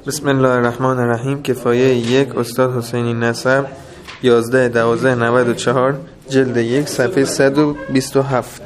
بسم الله الرحمن الرحیم. کفایه 1 استاد حسینی نسب 11/12/94 جلد 1 صفحه 127.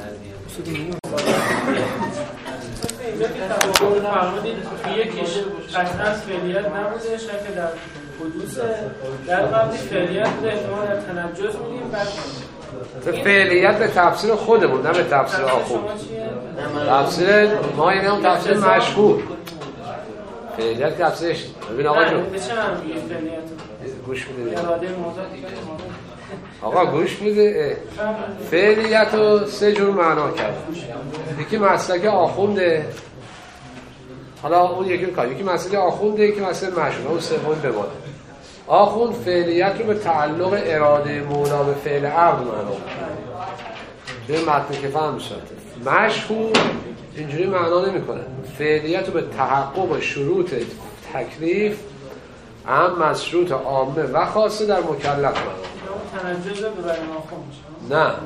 یکیش قطعا فعلیت نبوده، شک در حدوث، در قبلی فعلیت به احتمال در تنجز میدیم. بعد فعلیت به تفسیر خودمون، نه به تفسیر آخوند. تفسیر ما یعنی هم تفسیر مشهور. فعلیت تفسیرش ببین آقا جون، به چه معنی میگه فعلیت؟ گوش میدید اراده موضوع آقا گوش میده. فعلیت رو سه جور معنا کرد. یکی مسلک آخونده، حالا اون یکی کار، یکی مسئله آخونده، یکی مسئله مشهور، اون سوم بمانه. آخوند فعلیت رو به تعلق اراده مولا به فعل عبد معنا به متن که فهم شده. مشهور اینجوری معنا نمیکنه. فعلیت رو به تحقق شروط تکلیف اهم از شروط عامه و خاصه در مکلف معنا. تنجز به بیان آخوند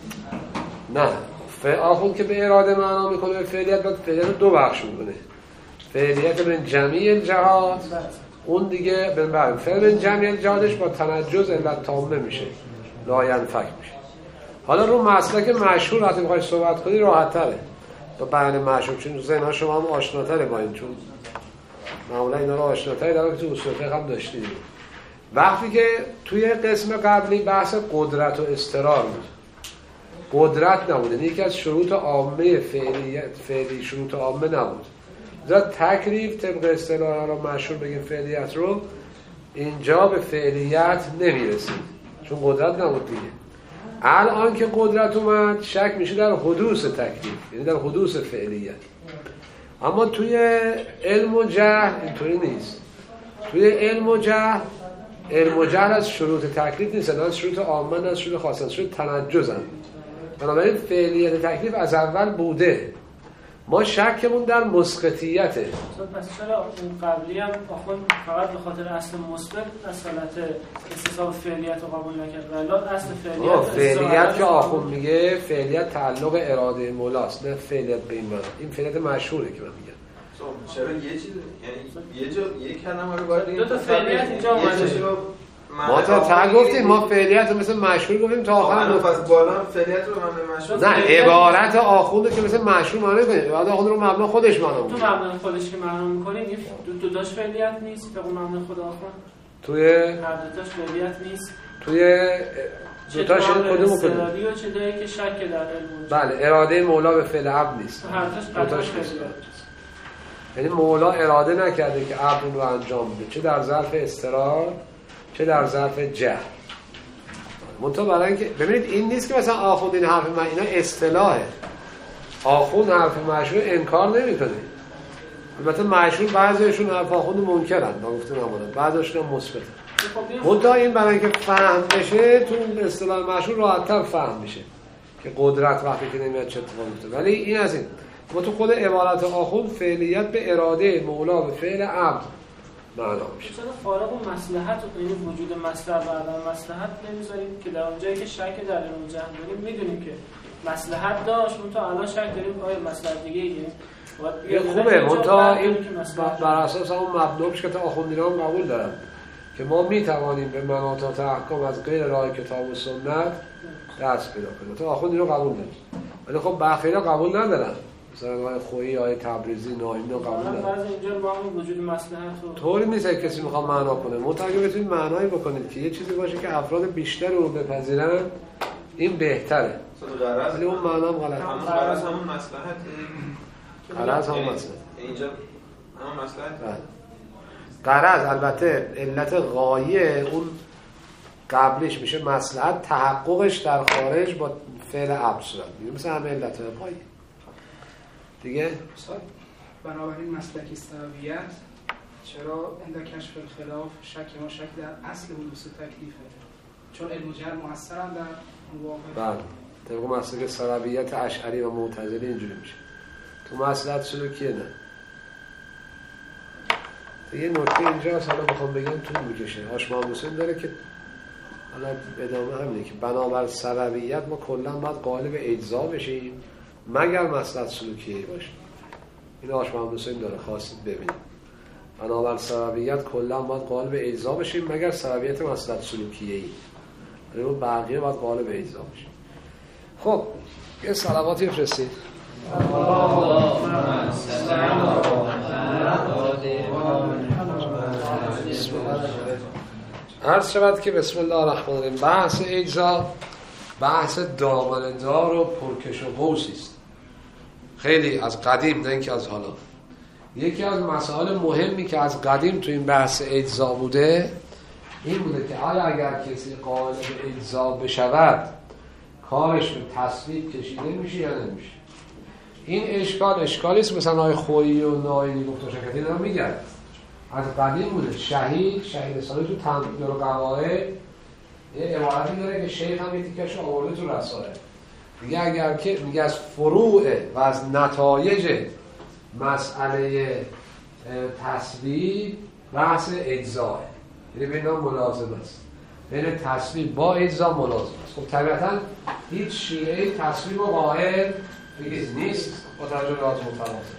نه آخوند که به اراده معنا میکنه. به فعلیت باید فعلیت رو دو بخش میکنه. فعلیت بین جمعی الجهات، اون دیگه بین فعل بین جمعی الجهاتش با تنجز علت تامه میشه، لا ینفک میشه. حالا رو مسلک مشهور وقتی میخوای صحبت کنی راحت تره با بیان مشهور، چون ذهن‌ها شما هم آشناتره با این، چون معمولا اینا رو آشناتره در تو اصول فقه هم داشتید. وقتی که توی قسم قبلی بحث قدرت و اضطرار بود، قدرت نبود، یکی از شروط عامه فعلی شروط عامه نبود. در تکلیف طبق اصطلاح رو مشهور بگیم فعلیت رو، اینجا به فعلیت نمیرسید چون قدرت نبود دیگه. الان که قدرت اومد شک میشه در حدوث تکلیف، یعنی در حدوث فعلیت. اما توی علم و جهل اینطوری نیست. توی علم و جهل از شروط تکلیف نیست، از شروط عامه، از شروط خاصه، از شروط تنجزن. بنابراین فعلیت تکلیف از اول بوده. ما شکمون در مسقطیته. پس چرا اون قبلی هم آخوند فقط به خاطر اصل مثبت اصالت استصحاب فعلیت رو قبول نکرد؟ ولی اصل فعلیت که آخوند میگه فعلیت تعلق اراده مولاست، نه فعلیت به این معنی. این فعلیت مشهوره که من میگم. چرا یه چیز، یعنی یه جا یک کلمه رو باید دو تا فعلیت اینجا اومده. ما تا گفتیم ما فعلیت رو مثل مشهور گفتیم تا آخر پس بالا فعلیت رو معنی مشهور. نه عبارت آخوند که مثل مشهور معنی کنید. بعد آخوند رو مبنا خودش معنا تو مبنا خودش که معنا می‌کنید این دو تاش فعلیت نیست. به اون مبنا خود آخوند توی هر دو تاش فعلیت نیست. توی دو تاش کدومو کنید؟ استرادی و چیزایی که شک در علم. بله اراده مولا به فعل عبد نیست. هر تاش فعلیت. یعنی مولا اراده نکرده که عبد رو انجام بده، چه در ظرف اضطرار چه در ظرف جهل. منتها برای اینکه ببینید این نیست که مثلا آخوند این حرف من، اینا اصطلاحه. آخوند حرف مشهور انکار نمیکنه. البته مشهور بعضیشون حرف آخوند منکرن، نگفته نمونن، بعضیشون هم مثبتن. منتها این برای اینکه فهم بشه تو اصطلاح مشهور راحت‌تر فهم میشه که قدرت وقتی که نمیاد چه اتفاقی میفته. ولی این از این ما تو خود عبارت آخوند فعلیت به اراده مولا به فعل عبد معنا میشه. چرا فارغ مصلحت و این وجود مصلحت و عدم مصلحت نمیذاریم که در اونجایی که شک در علم جهل داریم میدونیم که مصلحت داشت، اون تا الان شک داریم آیا مصلحت دیگه ایه. خوبه منتها این بر اساس اون مبناش که تا آخوندیان قبول دارن که ما میتوانیم به مناطات احکام از غیر راه کتاب و سنت دست پیدا کنیم. تا آخوندیان قبول دارن، ولی خب بخیرا قبول ندارن. مثلا آقای خویی، آقای تبریزی، نایمی قبول ندارن. بعضی اینجا با هم وجود مصلحت رو طوری نیست که کسی میخواد معنا کنه. متأکد بتونید معنایی بکنید که یه چیزی باشه که افراد بیشتر رو بپذیرن، این بهتره. ولی اون معنا هم غلطه. غرض همون مصلحت. غرض همون مصلحت. اینجا همون مصلحت. غرض البته علت غایه اون قبلش میشه مصلحت، تحققش در خارج با فعل عبد صورت میگیره، مثل همه علت غایه دیگه. بنابراین مسلکی سببیت چرا عند کشف الخلاف شک ما شک در اصل حدوث تکلیفه، چون علم و جهل مؤثرن در مواقع. بله طبق مسلک سببیت اشعری و معتزلی اینجوری میشه. تو مسلحت سلوکیه نه. یه نکته اینجاست، حالا بخوام بگم طول میکشه. هاشم حسین داره که حالا ادامه همینه که بنابر سببیت ما کلا باید قالب اجزا بشیم مگر مسلحت سلوکیه باشه. این هاشم حسین داره، خواستید ببینید. بنابر سببیت کلا باید قائل به اجزا بشیم مگر سببیت مصلحت سلوکیه‌ای، ولی بقیه باید قائل به اجزا بشیم. خب یه صلواتی بفرستید. عرض شود که بسم الله الرحمن الرحیم. بحث اجزا بحث دامنه‌دار و پرکش و قوسی است، خیلی از قدیم، نه اینکه از حالا. یکی از مسائل مهمی که از قدیم تو این بحث اجزا بوده این بوده که آیا اگر کسی قائل به اجزا بشود کارش به تصویب کشیده میشه یا نمیشه. این اشکالی است. مثلا آقای خویی و ناینی گفت و شکتی اینا میگن از قدیم بوده. شهید سالی تو تمدید و قواعد یه عبارتی داره که شیخ هم یه تیکش آورده تو رساله، میگه اگر که میگه از فروع و از نتایج مسئله تصویب بحث اجزاه، یعنی بین ملازم است، بین تصویب با اجزا ملازم است. خب طبیعتا هیچ شیعه تصویب و قائل نیست با توجه به لحاظ متواتر.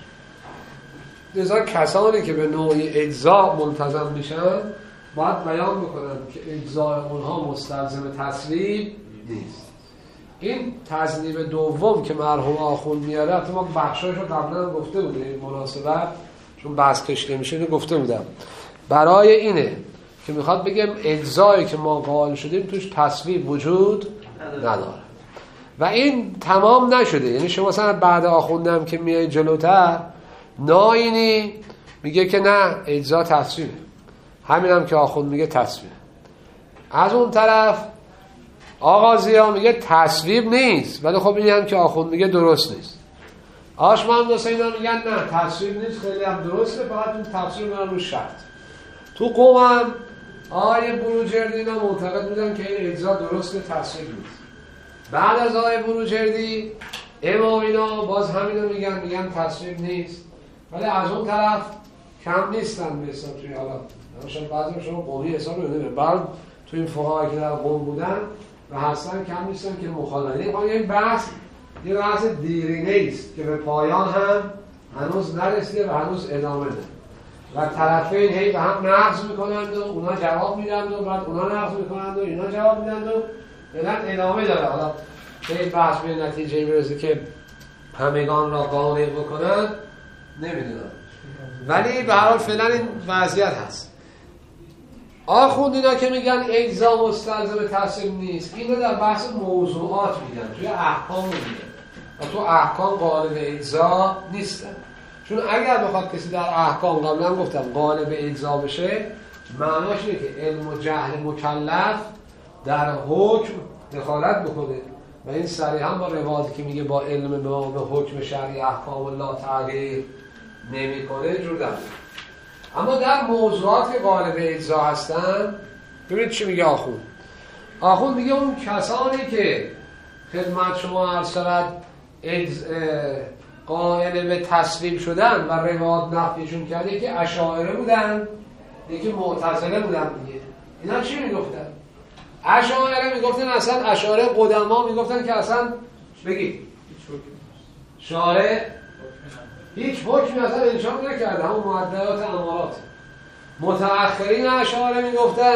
لذا کسانی که به نوعی اجزا ملتزم میشن باید بیان بکنن که اجزای اونها مستلزم تصویب نیست. این تذنیب دوم که مرحوم آخوند میاره، حتی ما بخشایش رو قبلا گفته بودیم مناسبت چون بحث کشیده میشه اینو گفته بودم، برای اینه که میخواد بگم اجزایی که ما قائل شدیم توش تصویب وجود نداره و این تمام نشده. یعنی شما مثلا بعد آخوندم که میای جلوتر ناینی میگه که نه اجزا تصویبه، همین هم که آخوند میگه تصویبه. از اون طرف آغازی ها میگه تصویب نیست، ولی خب این هم که آخوند میگه درست نیست. آشمان دوسته اینا میگن نه تصویب نیست، خیلی هم درسته، فقط اون تفسیر میرن رو شرط. تو قوم هم آیه بروجردی اینا معتقد بودن که این اجزا درسته، تصویب نیست. بعد از آیه بروجردی امام اینا باز همینا میگن تصویب نیست، ولی از اون طرف کم نیستن به حساب توی حالا شاید بعضی شما قومی حساب رو نمیدن، بعد تو این فقهایی که در قوم بودن و هستن کم نیستن که مخالفن. این بحث یه بحث دیرینه است که به پایان هم هنوز نرسیده و هنوز ادامه ده و طرفین هی به هم نقض میکنند و اونا جواب میدند و بعد اونا نقض میکنند و اینا جواب میدند و بعد ادامه داره. حالا که بحث به نتیجه میرسه که همگان را قانع بکنن نمیدونم، ولی به هر حال فعلا این وضعیت هست. آخوند اینا که میگن اجزا مستلزم تصویب نیست، اینو در بحث موضوعات میگن، توی احکام میگن و تو احکام قائل به اجزا نیستن. چون اگر بخواد کسی در احکام، قبلا گفتم، قائل به اجزا بشه، معناش اینه که علم و جهل مکلف در حکم دخالت بکنه و این صریحا با روایتی که میگه با علم به حکم شرعی احکام الله تغییر نمیکنه جور در. اما در موضوعات که قائل به اجزا هستن، ببینید چی میگه آخوند میگه اون کسانی که خدمت شما عرض شود قائل به تصویب شدن و روایات نفیشون کرده که اشاعره بودن، یکی معتزله بودن دیگه. اینا چی میگفتن؟ اشاعره میگفتن اصلا اشاعره قدما میگفتن که اصلا بگید شارع هیچ حکمی اصلا انشاء نکرده، همون معدلات امارات. متأخرین اشاعره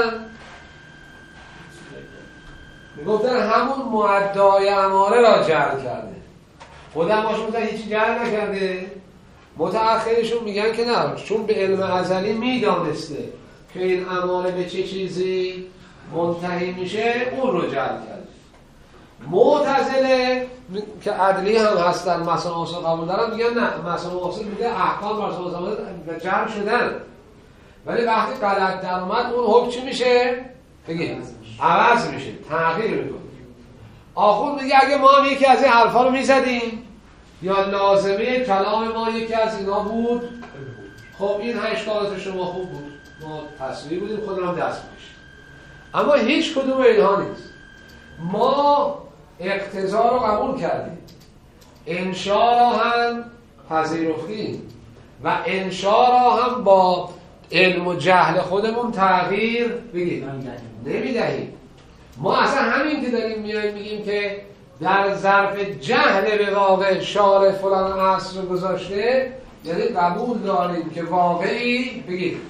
میگفتن همون معدای اماره را جعل کرده، قدماشون میگفتن هیچی جعل نکرده. متأخرشون میگن که نه، چون به علم ازلی میدانسته که این اماره به چه چیزی منتهی میشه اون رو جعل کرده. معتزله که عدلی هم هستن، مثلا اصل قبول دارن، میگن نه، مثلا اصل میگه احکام مثلا جمع شدن، ولی وقتی غلط در اومد اون حکم چی میشه؟ بگید عوض میشه، تغییر میکنه. آخوند میگه اگه ما هم یکی از این حرفا رو میزدیم یا لازمه کلام ما یکی از اینا بود، خب این اشکالات شما خوب بود، ما تصویر بودیم، خودمون دست میشه. اما هیچ کدوم اینها نیست. ما اقتضا رو قبول کردیم، انشاء را هم پذیرفتیم و انشاء را هم با علم و جهل خودمون تغییر نمیدهیم. ما اصلا همین که داریم میاییم میگیم که در ظرف جهل به واقع شارع فلان عصر رو گذاشته، یعنی قبول داریم که واقعی بگید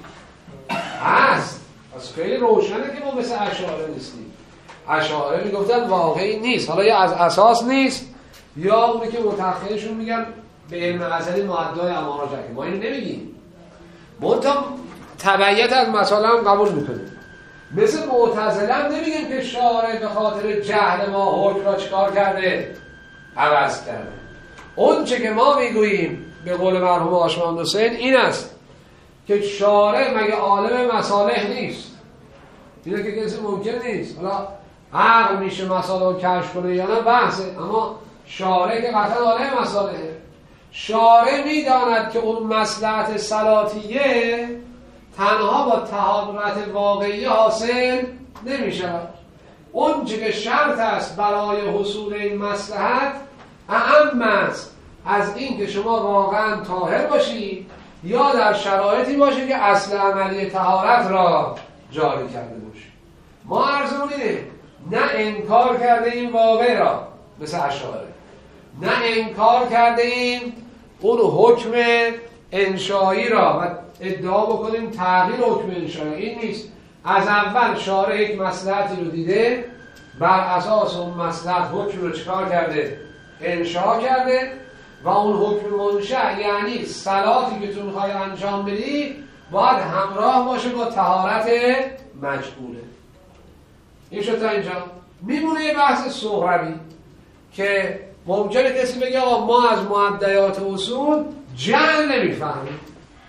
هست. پس خیلی روشنه که ما مثل اشاعره نیستیم. اشاعره میگفتن واقعی نیست، حالا یا از اساس نیست یا اونی که متأخرشون میگن به علم ازلی معدای امارات که ما اینو نمیگیم، منتها تبعیت از مسائل هم قبول میکنیم. مثل معتزله هم نمیگیم که شارع به خاطر جهل ما حکم را چیکار کرده؟ عوض کرده. اون چه که ما میگوییم به قول مرحوم هاشم محمد حسین این است که شارع مگه عالم مصالح نیست؟ اینه که کسی ممکن نیست. حالا عقل میشه مسائل رو کشف کنه یا نه بحثه، اما شارع که قطعا عالم مصالحه. شارع میداند که اون مصلحت صلاتیه تنها با تحقق واقعی حاصل نمیشود. اون چه که شرط است برای حصول این مصلحت اهم است از این که شما واقعا طاهر باشید یا در شرایطی باشید که اصل عملی طهارت را جاری کرده باشید. ما عرضمون اینه نه انکار کرده این واقع را مثل اشاعره، نه انکار کرده این اون حکم انشایی را و ادعا بکنیم تغییر حکم انشایی. این نیست. از اول شارع یک مصلحتی رو دیده، بر اساس اون مصلحت حکم رو چکار کرده؟ انشا کرده و اون حکم منشأ یعنی صلاتی که تو میخوای انجام بدی باید همراه باشه با طهارت مجبوره. این شد تا اینجا. میمونه یه بحث صغروی که ممکنه کسی بگه آقا ما از معدیات اصول جهل نمیفهمیم.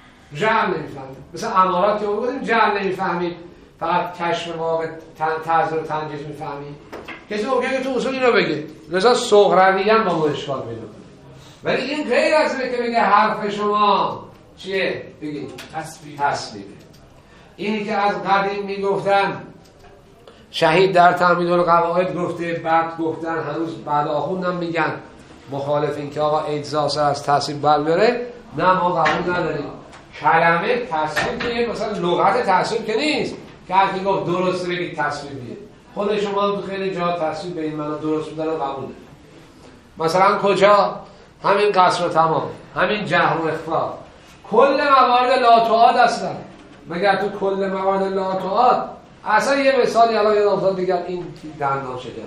مثل امارات که بودیم جهل نمیفهمیم، فقط کشف واقع تعذر و تنجیز میفهمیم. کسی ممکنه تو اصول اینو بگه، لذا صغروی هم با ما اشکال پیدا کنه. ولی این غیر از اینه که بگه حرف شما چیه؟ بگید تصویبه. اینی که از قدیم میگفتن شهید در تعمید القواعد گفته، بعد گفتن هنوز بعد آخوندم میگن مخالف این که آقا اجزا سر از تصویب بره، نه ما قبول نداریم. کلمه تصویب که مثلا لغت تصویب که نیست که هرکی گفت درسته بگید تصویبیه. خود شما هم تو خیلی جا تصویب به این معنا درست بودن و قبوله. مثلا کجا؟ همین قصر و تمام، همین جهر و اخفا، کل موارد لاتوعاد اصلا. مگر تو کل موارد لاتوعاد اصلا یه مثالی الان یه نامزاد دیگر این دندان شکن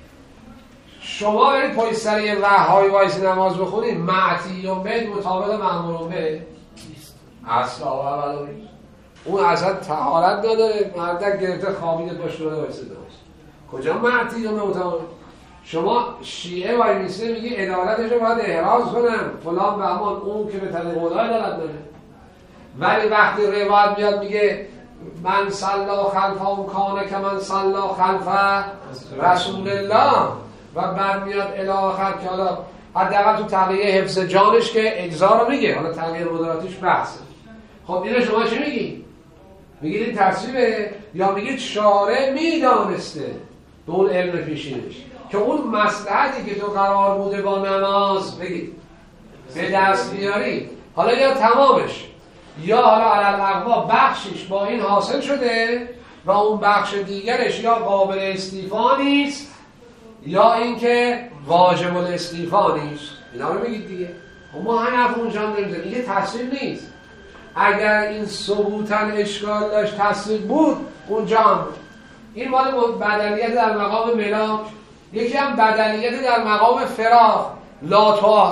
شما برید پای سر یه وحای وایسی نماز بخونید معتیون بید مطابق مأمورون بید اصلا اول اون اصلا طهارت نداره، مردک گرفته خوابیده باش رو وایسی نماز. کجا معتیون مطابق؟ شما شیعه وای میسته میگی عدالتش رو باید احراز کنم فلان بهمان، اون که به طریق خدا عدالت داره. ولی وقتی روایت میاد میگه من صلا خلف اون کانه که من صلا خلف رسول الله و بعد میاد الی آخر که حالا حداقل تو تغییر حفظ جانش که اجزا رو میگه، حالا تغییر مداراتیش بحثه. خب اینو شما چی میگی؟ میگید این تصویبه یا میگید شارع میدانسته به اون علم پیشینش که اون مصلحتی که تو قرار بوده با نماز بگید به دست بیاری، حالا یا تمامش یا حالا علل اقوا بخشش با این حاصل شده و اون بخش دیگرش یا قابل استیفا نیست یا اینکه واجب الاستیفا نیست. اینا رو میگید دیگه. ما همین حرف اونجا هم نمیزنیم. این تصویب نیست. اگر این ثبوتاً اشکال داشت تصویب بود اونجا هم بود. این مال بدلیت در مقام ملاک، یکی هم بدلیت در مقام فراغ لاتوات.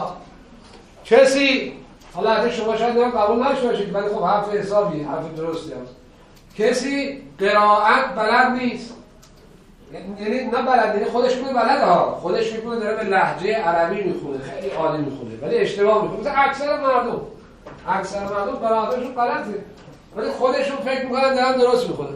کسی حالا حتی شما شاید قبول نشده باشید ولی خب حرف حسابی حرف درستی هست. کسی قرائت بلد نیست، یعنی نه بلد، یعنی خودش میکنه بلد ها، خودش میکنه داره به لهجه عربی میخونه، خیلی عالی میخونه ولی اشتباه میکنه. مثلا اکثر مردم قرائتشون غلطه ولی خودشون فکر میکنن دارن درست میخونه.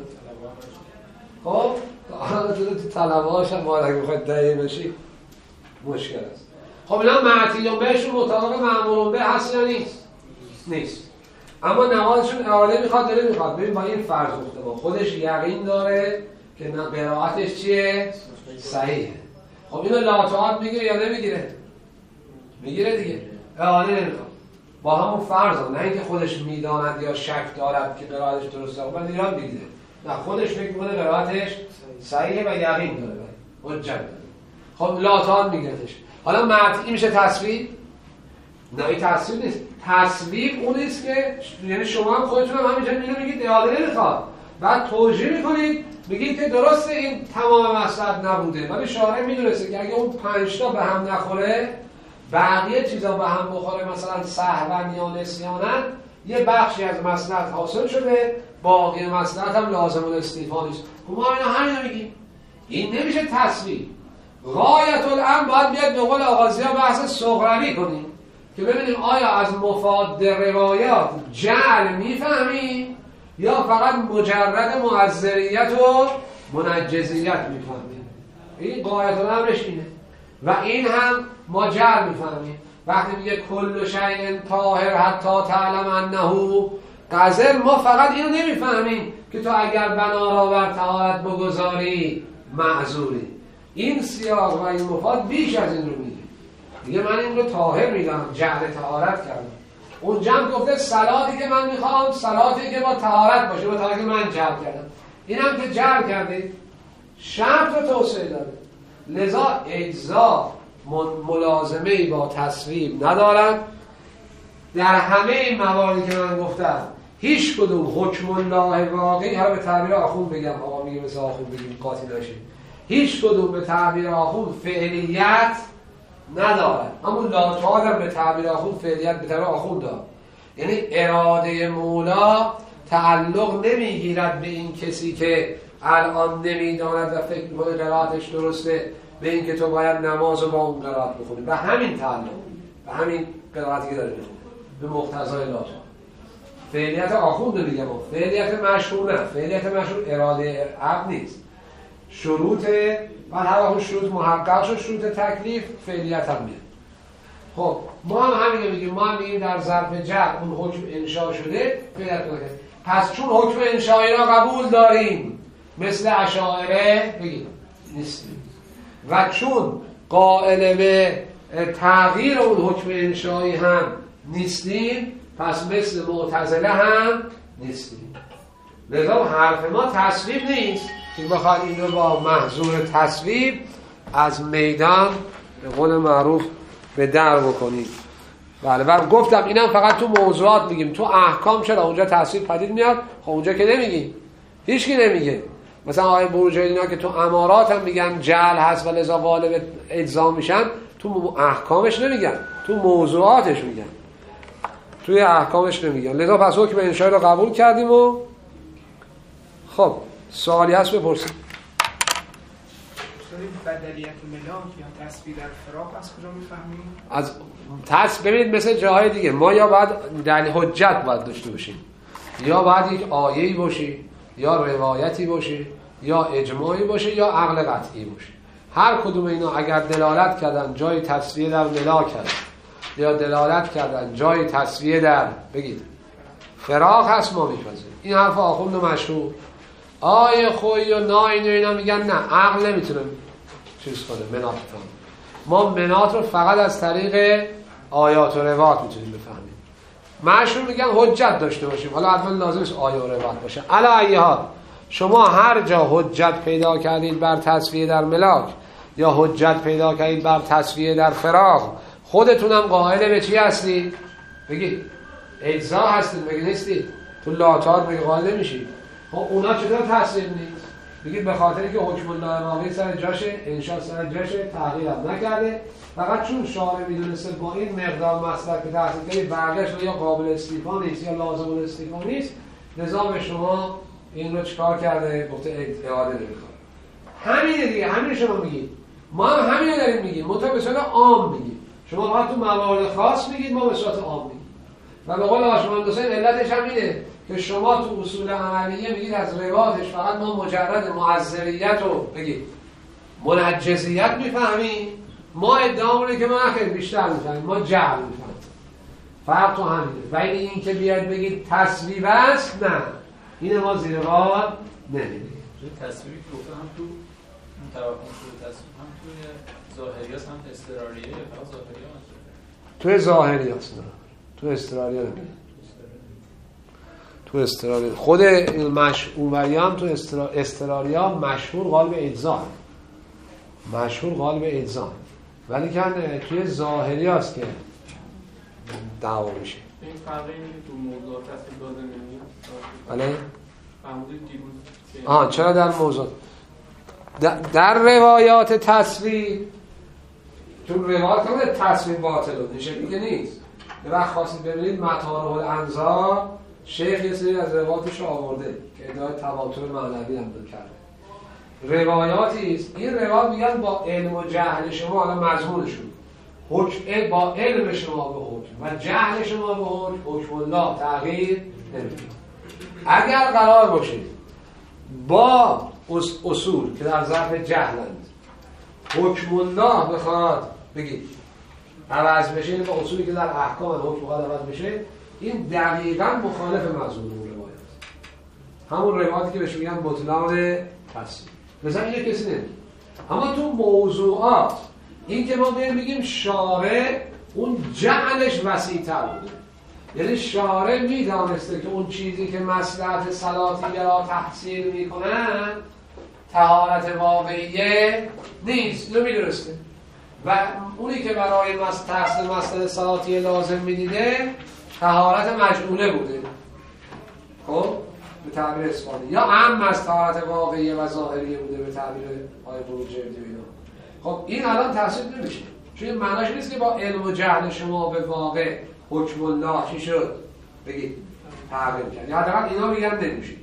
خب حالا تو طلبه‌هاش هم اگه بخواید دقیق بشی مشکل است. خب اینا معتیون بهشون مطابق مأمورون به هست یا نیست. اما نمازشون اراده میخواد داره میخواد. ببین با این فرض گفته با خودش یقین داره که قرائتش چیه؟ صحیحه. خب اینو لاتوعات میگیره یا نمیگیره؟ میگیره دیگه. اراده نمیخواد. با همون فرض نه اینکه خودش میداند یا شک دارد که قرائتش درسته. بعد ایران میگیره. نه خودش فکر میکنه قرائتش صحیحه و یقین داره. حجت داره. خب لاتوعات میگیرتش. حالا معطی میشه تصویب؟ نه این تصویب نیست. تصویب اون نیست که یعنی شما هم خودتون هم همینجا میگید اعاده نمیخواد، بعد توجیه میکنید میگید که درسته این تمام مصلحت نبوده، ولی شارع میدونسته که اگه اون 5 تا به هم نخوره بقیه چیزا به هم بخوره، مثلا سهوا یا نسیانا، یه بخشی از مصلحت حاصل شده، باقی مصلحت هم لازم الاستیفا نیست. ما همینو میگیم. این نمیشه تصویب. غایت الامر باید بیاد به قول آغازی‌ها بحث صغروی کنیم که ببینیم آیا از مفاد روایات جعل میفهمیم یا فقط مجرد معذریت و منجزیت میفهمیم. این غایت الامرش اینه و این هم ما جعل میفهمیم. وقتی میگه کل شیء طاهر حتی تعلم انه غسل، ما فقط اینو نمیفهمیم که تو اگر بنا را بر طهارت بگذاری معذوری. این سیاق و این مفاد بیش از این رو میگه من این رو طاهر میدم، جعل طهارت کردم. اونجا هم گفته صلاتی که من میخوام صلاتی که با طهارت باشه، با طهارت که من جعل کردم. اینم که جعل کرده شرط رو توسعه داده، لذا اجزا ملازمه‌ای با تصویب ندارد. در همه این مواردی که من گفتم هیچ کدوم حکم الله واقعی، حالا به تعبیر آخوند بگم، آقا میگه مثل آخوند بگیم قاطی نشید، هیچ کدوم به تعبیر آخوند فعلیت ندارد. اما لاتواد هم به تعبیر آخوند فعلیت به تعبیر آخوند دارد. یعنی اراده مولا تعلق نمیگیرد به این کسی که الان نمیداند و فکر می‌کنه قرائتش درسته، به این که تو باید نماز رو با اون قرائت بخونی. به همین تعلق، به همین قرائتی که داره بخونه، به مقتضای لاتواد. فعلیت آخوند رو میگم، فعلیت مشهور نه. فعلیت مشهور اراده عقل نیست، شروط و هر وقت شروط محقق شد، شروط تکلیف، فعلیت هم میاد. خب ما هم همین رو میگیم، ما هم میگیم در ظرف جعل اون حکم انشاء شده، فعلیت نکنه. پس چون حکم انشایی را قبول داریم مثل اشاعره بگیم نیستیم، و چون قائل به تغییر اون حکم انشایی هم نیستیم، پس مثل معتزله هم نیستیم. لذا حرف ما تصویب نیست که بخواد این رو با محظور تصویب از میدان به قول معروف به در بکنید. بله، و گفتم اینم فقط تو موضوعات میگیم، تو احکام چرا اونجا تصویب پدید میاد؟ خب اونجا که نمیگیم، هیچکی نمیگه. مثلا آقای بروجردی اینا که تو امارات هم میگن جعل هست و لذا غالب اجزا میشن، تو احکامش نمیگن، تو موضوعاتش میگن، توی احکامش نمیگن. لذا پس حکم انشایی رو قبول کردیم. و خب سوالی هست بپرسید. بدلیت ملاک یا تصویر در فراق از کجا میفهمیم؟ از ببینید مثل جاهای دیگه ما یا باید دلیل حجت باید داشته باشیم، یا باید یک آیه‌ای باشه، یا روایتی باشه، یا اجماعی باشه، یا عقل قطعی باشه. هر کدوم اینا اگر دلالت کردن جای تصویر در ملاک هست، یا دلالت کردن جای تصویر در بگید فراق هست، ما میپذیریم. این حرف آخوند مشهور. آیه خویی و ناین و اینا میگن نه، عقل نمیتونه چیز کنه منات بفهمه. ما منات رو فقط از طریق آیات و روایات میتونیم بفهمیم. مشهور میگن حجت داشته باشیم، حالا حتما لازم نیست آیه و روایت باشه. علی ای حال شما هر جا حجت پیدا کردید بر تصفیه در ملاک یا حجت پیدا کردید بر تصفیه در فراق، خودتونم قائل به چی هستید؟ بگید اجزا هستید، بگید نیستید. تو لاتار بگید قائل نمیشید. خب اونا چطور تصویر نیست؟ بگید به خاطری که حکم الله واقعی سر جاشه، انشاء سر جاشه، تغییر هم نکرده، فقط چون شارع میدونسته با این مقدار مصدر که تحصیل کنید برگشت یا قابل استیفا نیست یا لازم الاستیفا نیست، لذا به شما این رو چکار کرده؟ گفته اعاده نمی‌کنه. همینه دیگه، همین شما میگید. ما هم همین رو داریم میگیم، منتها به صورت عام میگیم. شما فقط تو موارد خاص میگید، ما به صورت عام میگیم. و به قول آقای حسین علتش هم اینه که شما تو اصول عملیه میگید از روایتش فقط ما مجرد معذریت رو بگید منجزیت میفهمیم، ما ادعامونه که ما خیلی بیشتر میفهمیم، ما جعل میفهمیم. فرق تو همینه. ولی این که بیاد بگید تصویب است، نه، این ما زیر بار نمیدیم. تصویبی که گفته هم تو توقع شده تصویب هم توی ظاهریاست هم استراریه یا فقط ظاهریه هست؟ توی ظاهریاست، نه تو استراریه نمیدیم. تو استراریا خود اونوریان تو استراریا مشهور قالب اجزا، مشهور قالب اجزا، ولی که توی ظاهری هست که دعوا میشه. این فرقی اینه که تو موضوع تصویر داده نمیاد. بله؟ فرمودید دیروز. چرا در موضوع؟ در روایات تصویر، چون روایات که تصویر باطل میشه دیگه نیست. یه وقت خواستید ببینید مطارح الانظار شیخ یه سری از روایاتش آورده که ادعای تواتر معنوی هم کرده. روایاتی است، این روایات میگن با علم و جهل شما، حالا مضمونشون حکم با علم شما به حکم و جهل شما به حکم الله تغییر نمیکنه. اگر قرار باشه با اصول که در ظرف جهلند حکم الله بخواد بگید عوض بشه، با اصولی که در احکام حکم بخواد عوض بشه، این دقیقاً مخالف مضمون اون روایت، همون روایتی که بهش میگن بطلان تصویر. مثلا اینه کسی نمیگه. اما تو موضوعات این که ما بگیم شارع اون جعلش وسیع‌تر بوده، یعنی شارع میدانسته که اون چیزی که مصلحت صلاحیه را تحصیل میکنن طهارت واقعیه نیست، اینو میدونسته، و اونی که برای تحصیل مصلحت صلاحیه لازم میدیده طهارت مجعوله بوده، خب به تعبیر اصفهانی، یا عام از طهارت واقعیه و ظاهریه بوده به تعبیر آیه بروجردی و اینا. خب این الان تحصیل نمیشه، چون معناش نیست که با علم و جهل شما به واقع حکم الله چی شد بگید تغییر کرد، یا حداقل اینا میگن نمیشه،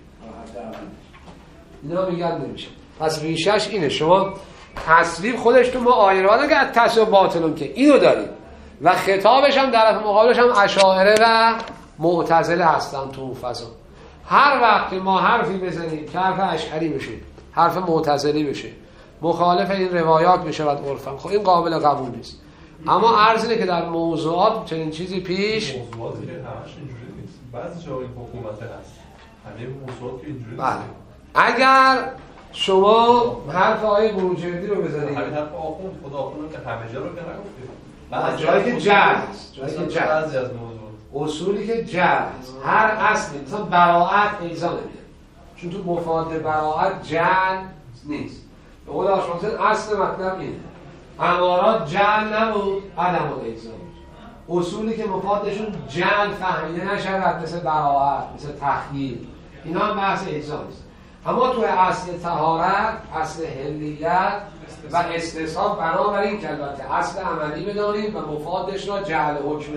اینا میگن نمیشه. پس ریشش اینه، شما تصویر خودش تو ما آیه رو نگه از تصویر باطلون که اینو دارید و خطابش هم در مقابلش هم اشاعره و معتزله هستن تو اون فضا. هر وقت ما حرفی بزنیم که حرف اشعری بشه، حرف معتزلی بشه، مخالف این روایات بشه و عرفا، خب این قابل قبول نیست. اما عرض اینه که در موضوعات چنین چیزی پیش موضوعاتی که همش اینجوری نیست، بعضی جاهای حکومت هست، همه موضوعات که اینجوری نیست. بله. اگر شما حرف آیه بروجردی رو بزنید، همین حرف آخوند، خدا آخوند که همه جا رو که نگفتید، بعضی جایی که جهل است، جایی که جهل، بعضی از موضوعات اصولی که جهل است، هر اصلی مثلا براءت اجزا نمیاد، چون تو مفاد براءت جهل نیست. به قول آشمانسن اصل مطلب اینه، امارات جهل نبود، عدم الاجزا بود. اصولی که مفادشون جهل فهمیده نشود، مثل براءت، مثل تخییر، اینا هم بحث اجزا نیست. اما تو اصل طهارت، اصل حلیت و استصحاب، بنابراین که البته اصل عملی بدانیم و مفادش را جعل حکم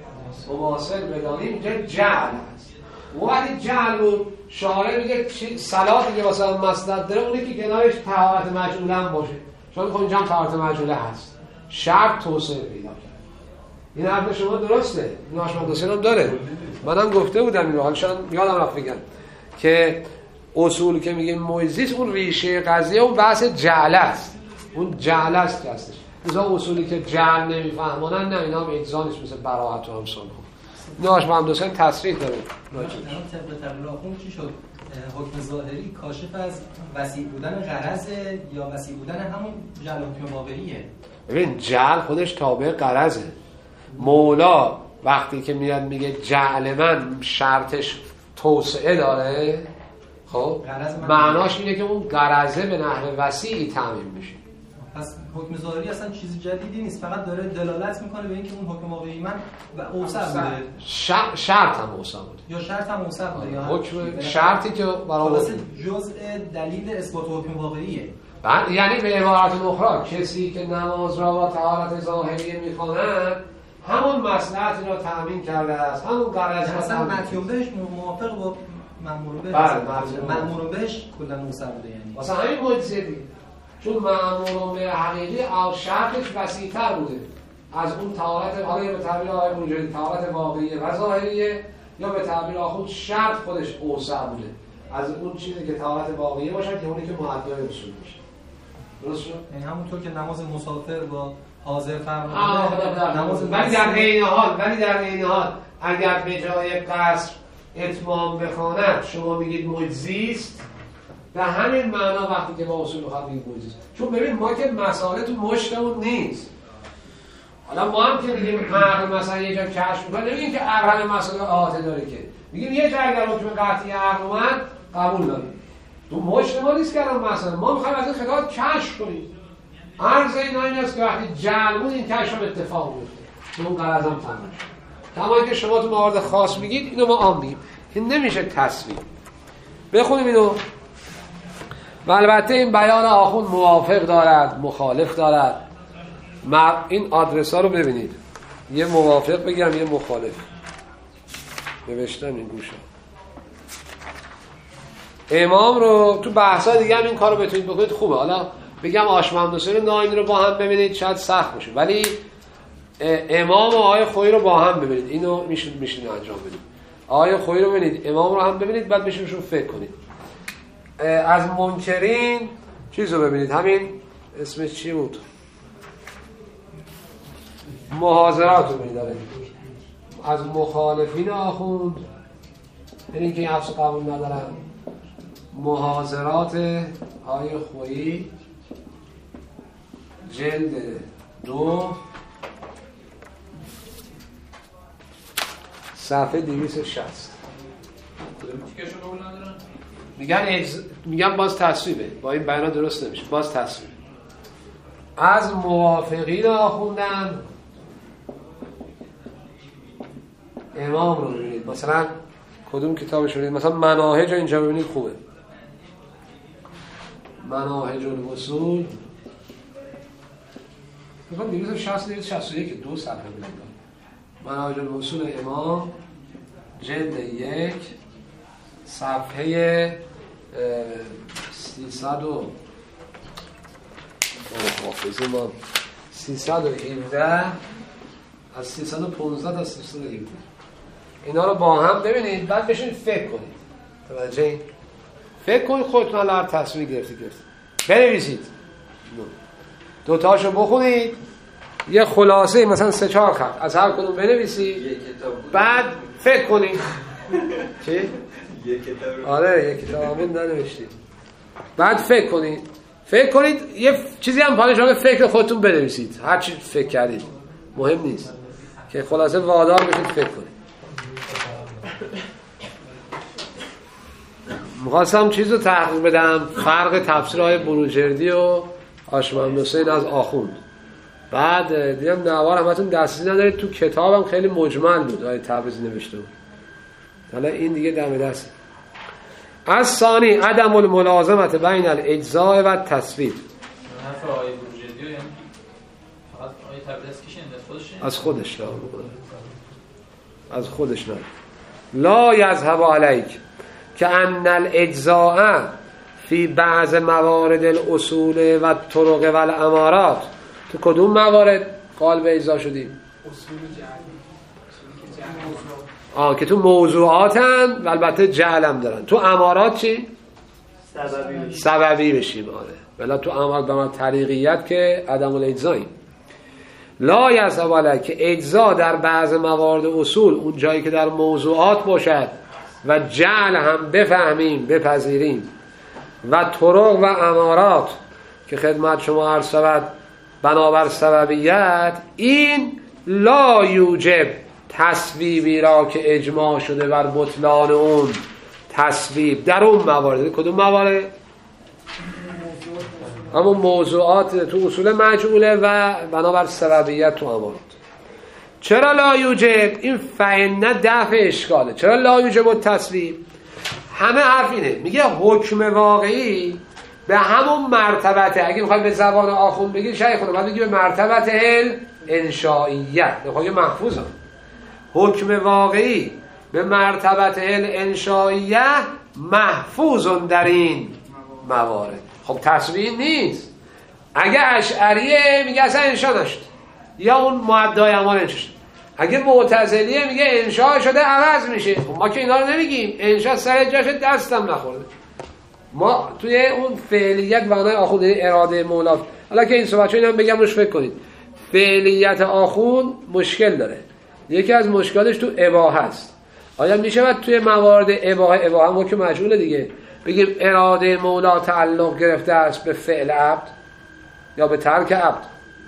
مماثل بدانیم، اینجا جعل هست. وقتی جعل بود شارع میگه صلاتی که واسه مصلحت داره اونی که کنارش طهارت مجعوله هم باشه، چون خب اینجا هم طهارت مجعوله هست، شرط توسعه پیدا کرد. این حرف شما درسته، این آشمان حسین هم داره، منم گفته بودم اینو، حالا شاید یادم رفت بگم که اصول که میگیم مویزیست، اون ریشه قضیه اون بحث جعل است، اون جعل است که هستش. مثلا اصولی که جعل نمیفهمونن، نه اینا هم اجزا نیست، مثل براءت و امثال هم. ناش محمد حسین تصریح داره. طبق آخوند چی شد؟ حکم ظاهری کاشف از وسیع بودن غرض یا وسیع بودن همون جعل حکم واقعیه؟ ببین جعل خودش تابع غرضه. مولا وقتی که میاد میگه جعل من شرطش توسعه داره، خب معناش اینه که اون غرضه به نحو وسیعی تعمیم میشه. پس حکم ظاهری اصلا چیز جدیدی نیست، فقط داره دلالت میکنه به اینکه اون حکم واقعی من و اوسع بوده، شرط هم اوسع بوده یا شرط هم اوسع بوده، یا حکم شرطی که برای جزء دلیل اثبات حکم واقعیه. یعنی به عبارت اخرى کسی که نماز را با طهارت ظاهریه میخواند همون مصلحتی را تامین کرده است، همون غرض را اصلا مطلوب بهش موافق با مأمور بهش، مأمور بهش کلا اوسع بوده، یعنی واسه همین معجزه دیگه، چون مأمور به حقیقی او شرطش وسیع‌تر بوده از اون طهارت، حالا یا به تعبیر آقای بروجردی طهارت واقعیه و ظاهریه، یا به تعبیر آخوند شرط خودش اوسع بوده از اون چیزی که طهارت واقعیه باشد یا اونی که معدل اصول باشه. درست شد؟ یعنی همونطور که نماز مسافر با حاضر فرموده نماز، ولی در عین حال اگر به جای قصر اتمام بخواند شما میگید مجزیست، به همین معنا وقتی که با اصول بخواد میگید مجزیست. چون ببین ما که مسائل تو مشتمون نیست، حالا ما هم که میگیم عقل مثلا یه جا کشف میکنه، نمیگیم که عقل مسائل احاطه داره، که میگیم یه جا اگر حکم قطعی عقل اومد قبول داریم. تو مشت ما نیست که الان مثلا ما میخوایم از این خطاب کشف کنیم. عرض این است که وقتی جعل بود این کشف هم اتفاق میفته، چون اون غرض هم تمام شد. همونی که شما تو موارد خاص میگید اینو ما عام میگیم. این نمیشه تصویب. بخونیم اینو. و البته این بیان آخوند موافق دارد، مخالف دارد. این آدرس ها رو ببینید، یه موافق بگم یه مخالف نوشتم این گوشه. امام رو تو بحثا دیگه هم این کارو بتونید بکنید خوبه. حالا بگم آشمهمد حسین ناینی رو با هم ببینید شاید سخت باشه، ولی امام و آقای خویی رو با هم ببینید، اینو میشین انجام بدید. آقای خویی رو ببینید، امام رو هم ببینید، بعد بهشون فکر کنید. از منکرین چیز رو ببینید، همین اسمش چی بود؟ محاضرات رو ببینید. از مخالفین آخوند، یعنی که این حفظ قبول ندارن، محاضرات آقای خویی جلد 2 صفحه 260. میگن باز تصویبه، با این بیان درست نمیشه، باز تصویبه. از موافقین آخوندن امام رو ببینید، مثلا کدوم کتابش ببینید، مثلا مناهج اینجا ببینید خوبه، مناهج الوصول مثلا 260 2 صفحه ببینید. مناهج الوصول امام جلد 1 صفحه 317 از 315 تا 317 اینا رو با هم ببینید، بعد بشین فکر کنید. توجه این فکر کنید، خودتون الان تصویر گرفتید بنویسید، دوتاشو بخونید، یه خلاصه مثلا 3-4 خط از هر کدوم بنویسید، بعد فکر کنید. چی؟ یه کتاب. آره یه کتابمون ننوشتید. بعد فکر کنید یه چیزی هم پایین شما فکر خودتون بنویسید، هر چی فکر کردید مهم نیست، که خلاصه وادار بشید فکر کنید. می‌خواستم چیز رو تحقیق بدم، فرق تفسیرهای بروجردی و آشمهمد حسین از آخوند. بعد دیدم نوار همتون دسترسی ندارید، تو کتابم خیلی مجمل بود آیه تبریزی نوشته بود. حالا این دیگه دم دست. از ثانی عدم الملازمت بین الاجزاء و تصویب. حرف آیه بروجردی یعنی فقط آیه تبریزی کیش انداخت از خودش از خودش نه. لا یذهب علیک که ان الاجزاء فی بعض موارد الاصول و طرق و الامارات. تو کدوم موارد قال به اجزا شدیم؟ اصول جعل. که تو موضوعاتن و البته جعلم دارن. تو امارات چی؟ سببی بشیم. آره ولی تو امارات به من طریقیت که عدم الاجزایی. لا یذهب علیک که اجزا در بعض موارد اصول، اون جایی که در موضوعات باشد و جعل هم بفهمیم بپذیریم، و طرق و امارات که خدمت شما عرض شود بنابر سببیت، این لا یوجب تصویبی را که اجماع شده بر بطلان اون تصویب در اون موارد. کدوم موارد؟ همون موضوعات تو اصول مجعوله و بنابر سببیت تو امارات. چرا لا یوجب؟ این فإن دفع اشکاله. چرا لا یوجب التصویب؟ همه حرف اینه، میگه حکم واقعی به همون مرتبته. اگه میخوای به زبان آخوند بگی شیخ خودم، بعد بگی به مرتبت الانشائیه، بخوای محفوظه. حکم واقعی به مرتبت الانشائیه محفوظون در این موارد. خب تصویب نیست. اگه اشعریه میگه اصلا انشا نشد، یا اون مؤدای اعمال انشا شد. اگه معتزلیه میگه انشا شده عوض میشه. خب ما که اینا رو نمیگیم، انشا سر جاش دستم نخورده. ما توی اون فعلیت معنای آخوند اراده مولا. حالا که این صحبت اینم بگم روش فکر کنید. فعلیت آخوند مشکل داره. یکی از مشکلاتش تو اباحه است. آیا میشه توی موارد اباحه هم که مجهوله دیگه بگیم اراده مولا تعلق گرفته است به فعل عبد یا به ترک عبد؟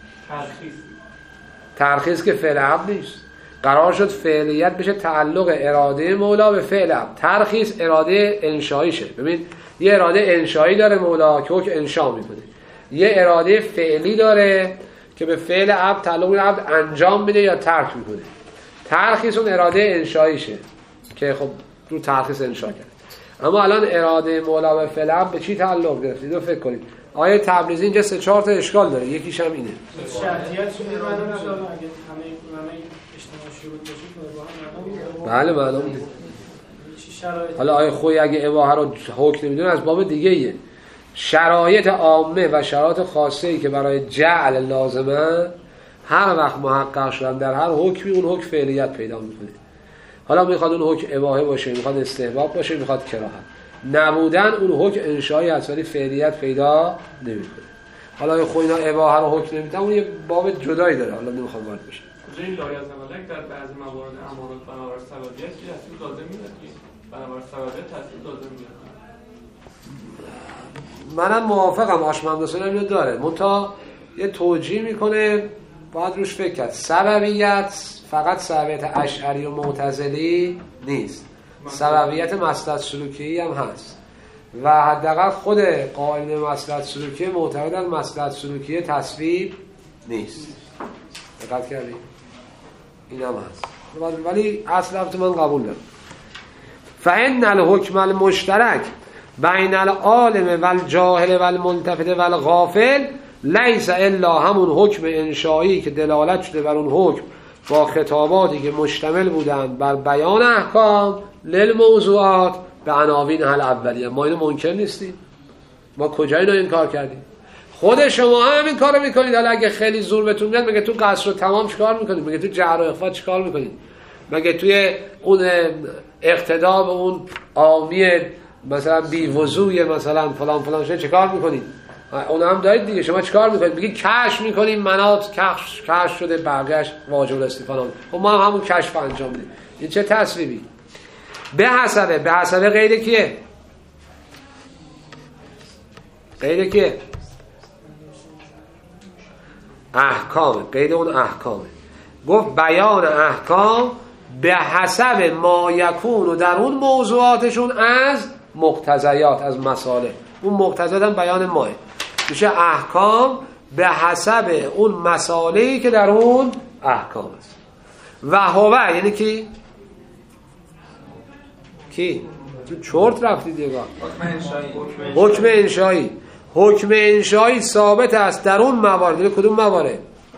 ترخیص که فعل عبد نیست. قرار شد فعلیت بشه تعلق اراده مولا به فعل عبد، ترخیص اراده انشایی شه. ببین یه اراده انشایی داره مولا که حکم انشا میکنه، یه اراده فعلی داره که به فعل عبد تعلق عبد انجام میده یا ترک میکنه. ترخیص اون اراده انشاییشه که خب رو ترخیص انشا کرد. اما الان اراده مولا به فعل به چی تعلق گرفتید؟ رو فکر کنید. آیه تبریزی اینجا 3-4 تا اشکال داره. یکیش هم اینه. شرطیت چیه معلوم شد اگه همه اجتماع شروط باشه که با هم بله معلوم نیست. حالا آیه خوی اگه اباحه رو حکم نمیدونه از باب دیگه ایه. شرایط عامه و شرایط خاصه ای که برای جعل لازمه هر وقت محقق شدن در هر حکمی اون حکم فعلیت پیدا میکنه. حالا میخواد اون حکم اباحه باشه، میخواد استحباب باشه، میخواد کراهت. نبودن اون حکم انشایی از ولی فعلیت پیدا نمیکنه. حالا خب اینا اباحه رو حکم نمیدن اون یه باب جدایی داره. حالا نمیخوام وارد بشم. این لایه از ملک در بعضی موارد امارات بنابر سببیت که تاثیر لازم میاد که بنابر سببیت تاثیر لازم میاد. منم موافقم. آشمندوسان هم داره منتها یه توجیه میکنه باید روش فکر کرد. سببیت فقط سببیت اشعری و معتزلی نیست، سببیت مصلحت سلوکی هم هست و حداقل خود قائل مصلحت سلوکی معتقد از مصلحت سلوکی تصویب نیست. دقت کردید؟ این هم هست ولی اصلا من قبول دارم. فإن الحکم المشترک بین العالم و الجاهل و الملتفت و الغافل لیس الا همون حکم انشایی که دلالت شده بر اون حکم با خطاباتی که مشتمل بودند بر بیان احکام للموضوعات به عناوین حل اولیه. ما اینو منکر نیستیم. ما کجا اینو انکار کردیم؟ خود شما هم این کارو میکنید. حالا اگه خیلی زور بهتون میاد مگه تو قصر و تمام چیکار میکنید؟ مگه تو جهر و اخفا چیکار میکنید؟ مگه توی اون اقتدا به اون عامی مثلا بی وضوی مثلا فلان فلان شده چیکار میکنید؟ اون هم دارید دیگه. شما چیکار میکنید؟ میگی کشف میکنیم مناط کشف شده بقیه‌اش واجب الاستفاده. خب ما هم همون کشف انجام میدیم. این چه تصویبی؟ به حسب قید کیه؟ قید کیه؟ احکام. قید اون احکامه. گفت بیان احکام به حسب ما یکون و در اون موضوعاتشون از مقتضیات، از مسائل. اون مقتضیات هم بیان ماه میشه احکام به حسب اون مسائلی که در اون احکام است. و هو یعنی کی؟ تو چرت رفتی دیگه. حکم انشایی ثابت است در اون موارد. کدوم موارد؟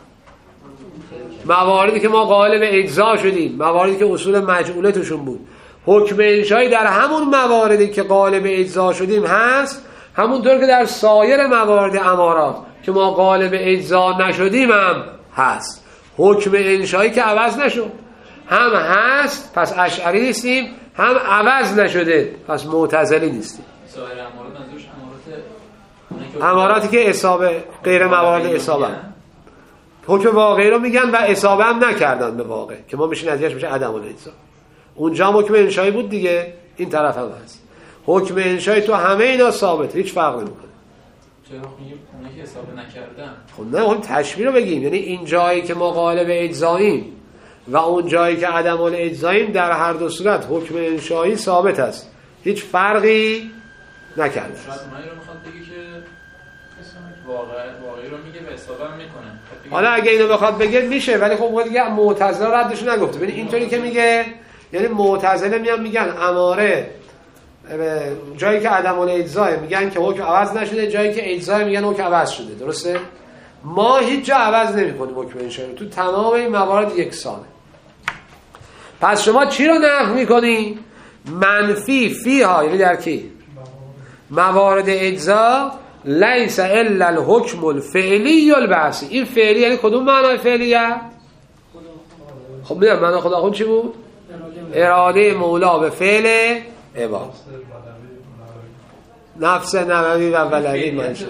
مواردی که ما قائل به اجزا شدیم، مواردی که اصول مجعوله توشون بود. حکم انشایی در همون مواردی که قائل به اجزا شدیم هست، همونطور که در سایر موارد امارات که ما قائل به اجزا نشدیم هم هست. حکم انشایی که عوض نشد هم هست، پس اشعری نیستیم، هم عوض نشده پس معتزلی نیستیم. سایر امارات منظورش اماراتی که اصابه غیر موارد اصابه حکم واقعی رو میگن و اصابه هم نکردن به واقع که ما میشه نتیجهش میشه عدم الاجزا. اونجا هم حکم انشایی بود دیگه، این طرف هم هست. حکم انشایی تو همه اینا ثابت، هیچ فرق نمیکنه. چرا میگیم اونایی که اصابه نکردن؟ خب نه، اون تشبیه رو بگیم، یعنی این جایی که ما قائل به اجزاییم و اون جایی که عدم الاجزاییم در هر دو صورت حکم انشایی ثابت است، هیچ فرقی نکرده. شاید اونایی رو میخواد بگی که واقعی رو میگه به اصابه هم میکنه. حالا اگه اینو بخواد بگه میشه، ولی خب دیگه معتزله ردش نگفته. ببین اینطوری که میگه، یعنی معتزله میگن اماره جایی که عدم الاجزا میگن که حکم عوض نشده، جایی که اجزا میگن حکم عوض شده. درسته؟ ما هیچ جا عوض نمی‌کنیم حکم انشایی، تو تمام این موارد یکسانه. پس شما چی رو نفی می‌کنی؟ منفی فیها، یعنی در کی؟ موارد اجزا لیس الا الحکم الفعلی البعثی. این فعلی یعنی کدوم معنای فعلیه؟ خب میدونم معنی خدا خود چی بود؟ اراده مولا به فعل عباد. نفس نبوی و ولوی منشه.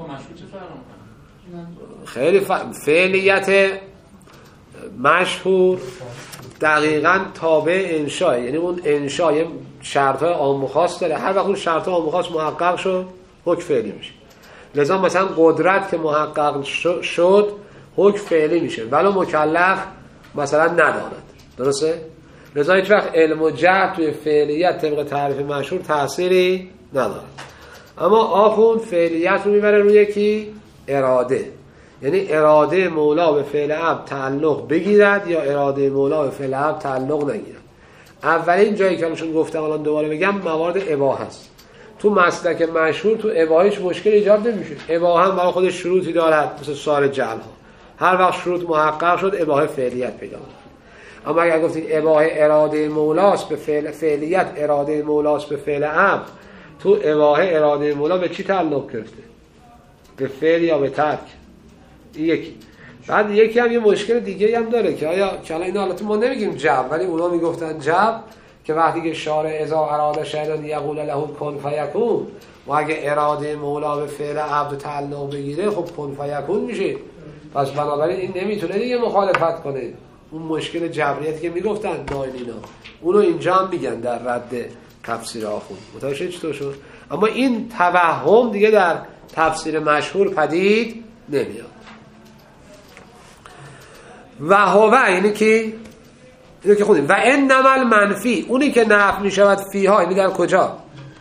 خیلی فعلیت مشهور دقیقاً تابع انشاء، یعنی اون انشاء یه شرط‌های عام و خاص داره، هر وقت اون شرط‌های عام و خاص محقق شد حکم فعلی میشه. لذا مثلا قدرت که محقق شد حکم فعلی میشه ولو مکلف مثلا نداند. درسته؟ لذا هیچ وقت علم و جهل توی فعلیت طبق تعریف مشهور تأثیری نداره. اما آخوند فعلیت رو میبره روی کی؟ اراده. یعنی اراده مولا به فعل عبد تعلق بگیرد یا اراده مولا به فعل عبد تعلق نگیرد. اولین جایی که الان گفتم الان دوباره بگم موارد اباحه است. تو مسلک مشهور تو اباحهش مشکل ایجاد نمیشه. اباحه هم برای خودش شروطی دارد مثل سار جعل ها. هر وقت شروط محقق شد اباحه فعلیت پیدا می‌کنه. اما اگر گفتید اباحه اراده مولاست به فعلیت اراده مولاست به فعل عبد، تو اباحه اراده مولا به چی تعلق گرفته؟ به فعل یا به ترک؟ یکی. بعد یکی هم یه مشکل دیگه هم داره که آیا که الان اینا البته ما نمیگیم جب، ولی اونا میگفتن جب که وقتی که شارع اذا اراده شیئا یقول له کن فیکون، و اگه اراده مولا به فعل عبد تعلق بگیره خب کن فیکون میشه. پس بنابراین این نمیتونه دیگه مخالفت کنه. اون مشکل جبریتی که میگفتن دایلینا اونو اینجا هم میگن در رد تفسیر آخوند. متوجه چطور شد؟ اما این توهم دیگه در تفسیر مشهور پدید نمیاد. و هو یعنی که اینو که خودیم و انما المنفی اونی که نفی میشود فیها، یعنی در کجا؟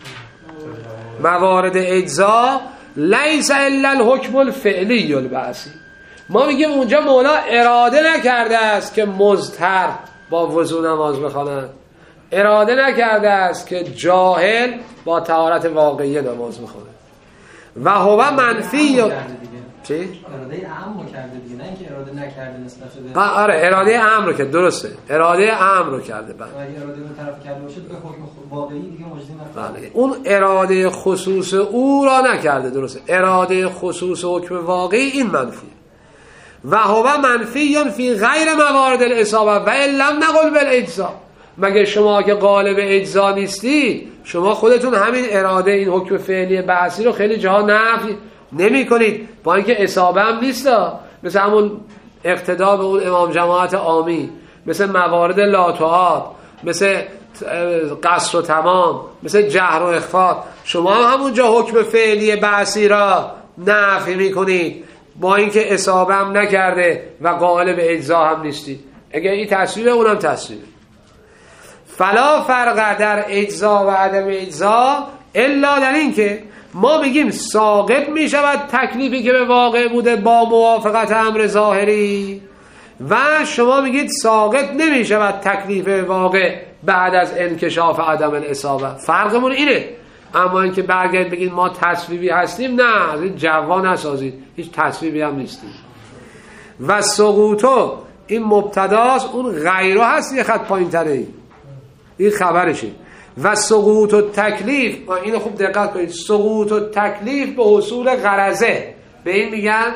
موارد اجزا لیس الا الحکم الفعلی البعثی. ما میگیم اونجا مولا اراده نکرده است که مضطر با وضو نماز بخواند، اراده نکرده است که جاهل با طهارت واقعی نماز بخواند. و هو منفی چی؟ اراده عام کرده دیگه، نه اینکه اراده نکرده نسبت به آره اراده عام رو کرده، درسته اراده عام رو کرده. اگه اراده اون طرف کرده باشه به حکم واقعی دیگه مجدی نفرده. بله اون اراده خصوص او را نکرده، درسته. اراده خصوص حکم واقعی این منفی. و هو منفی فی غیر موارد الاصابه و ان لم نقل بالاجزا. مگه شما که قالب اجزا نیستی، شما خودتون همین اراده این حکم فعلی بعثی رو خیلی جاها نفی نمی کنید با اینکه اصابه هم نیست. مثل همون اقتدا به اون امام جماعت عامی، مثل موارد لاتوعات، مثل قصر و تمام، مثل جهر و اخفاء، شما همونجا حکم فعلی بعثی را نفی می کنید با اینکه اصابه هم نکرده و قائل به اجزا هم نیستید. اگر این تصویبه اونم تصویبه. فلا فرق در اجزا و عدم اجزا الا در این که ما میگیم ساقط میشود تکلیفی که به واقع بوده با موافقت امر ظاهری، و شما میگید ساقط نمیشود تکلیف واقع بعد از انکشاف عدم الاصابه. فرقمون اینه. اما اینکه برگردید بگید ما تصویبی هستیم، نه، از این جوان نسازید، هیچ تصویبی هم نیستیم. و سقوطو این مبتداست، اون غیره هست یه خط پایین تره، این خبرشه. و سقوط و تکلیف، اینو خوب دقت کنید، سقوط و تکلیف به حصول غرضه به این میگن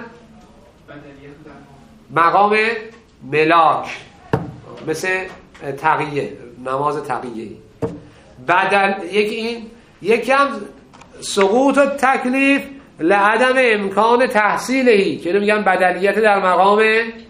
مقام ملاک، مثل تقیه، نماز تقیه. بدل یکی هم سقوط و تکلیف لعدم امکان تحصیلهی که اینو میگن بدلیت در مقام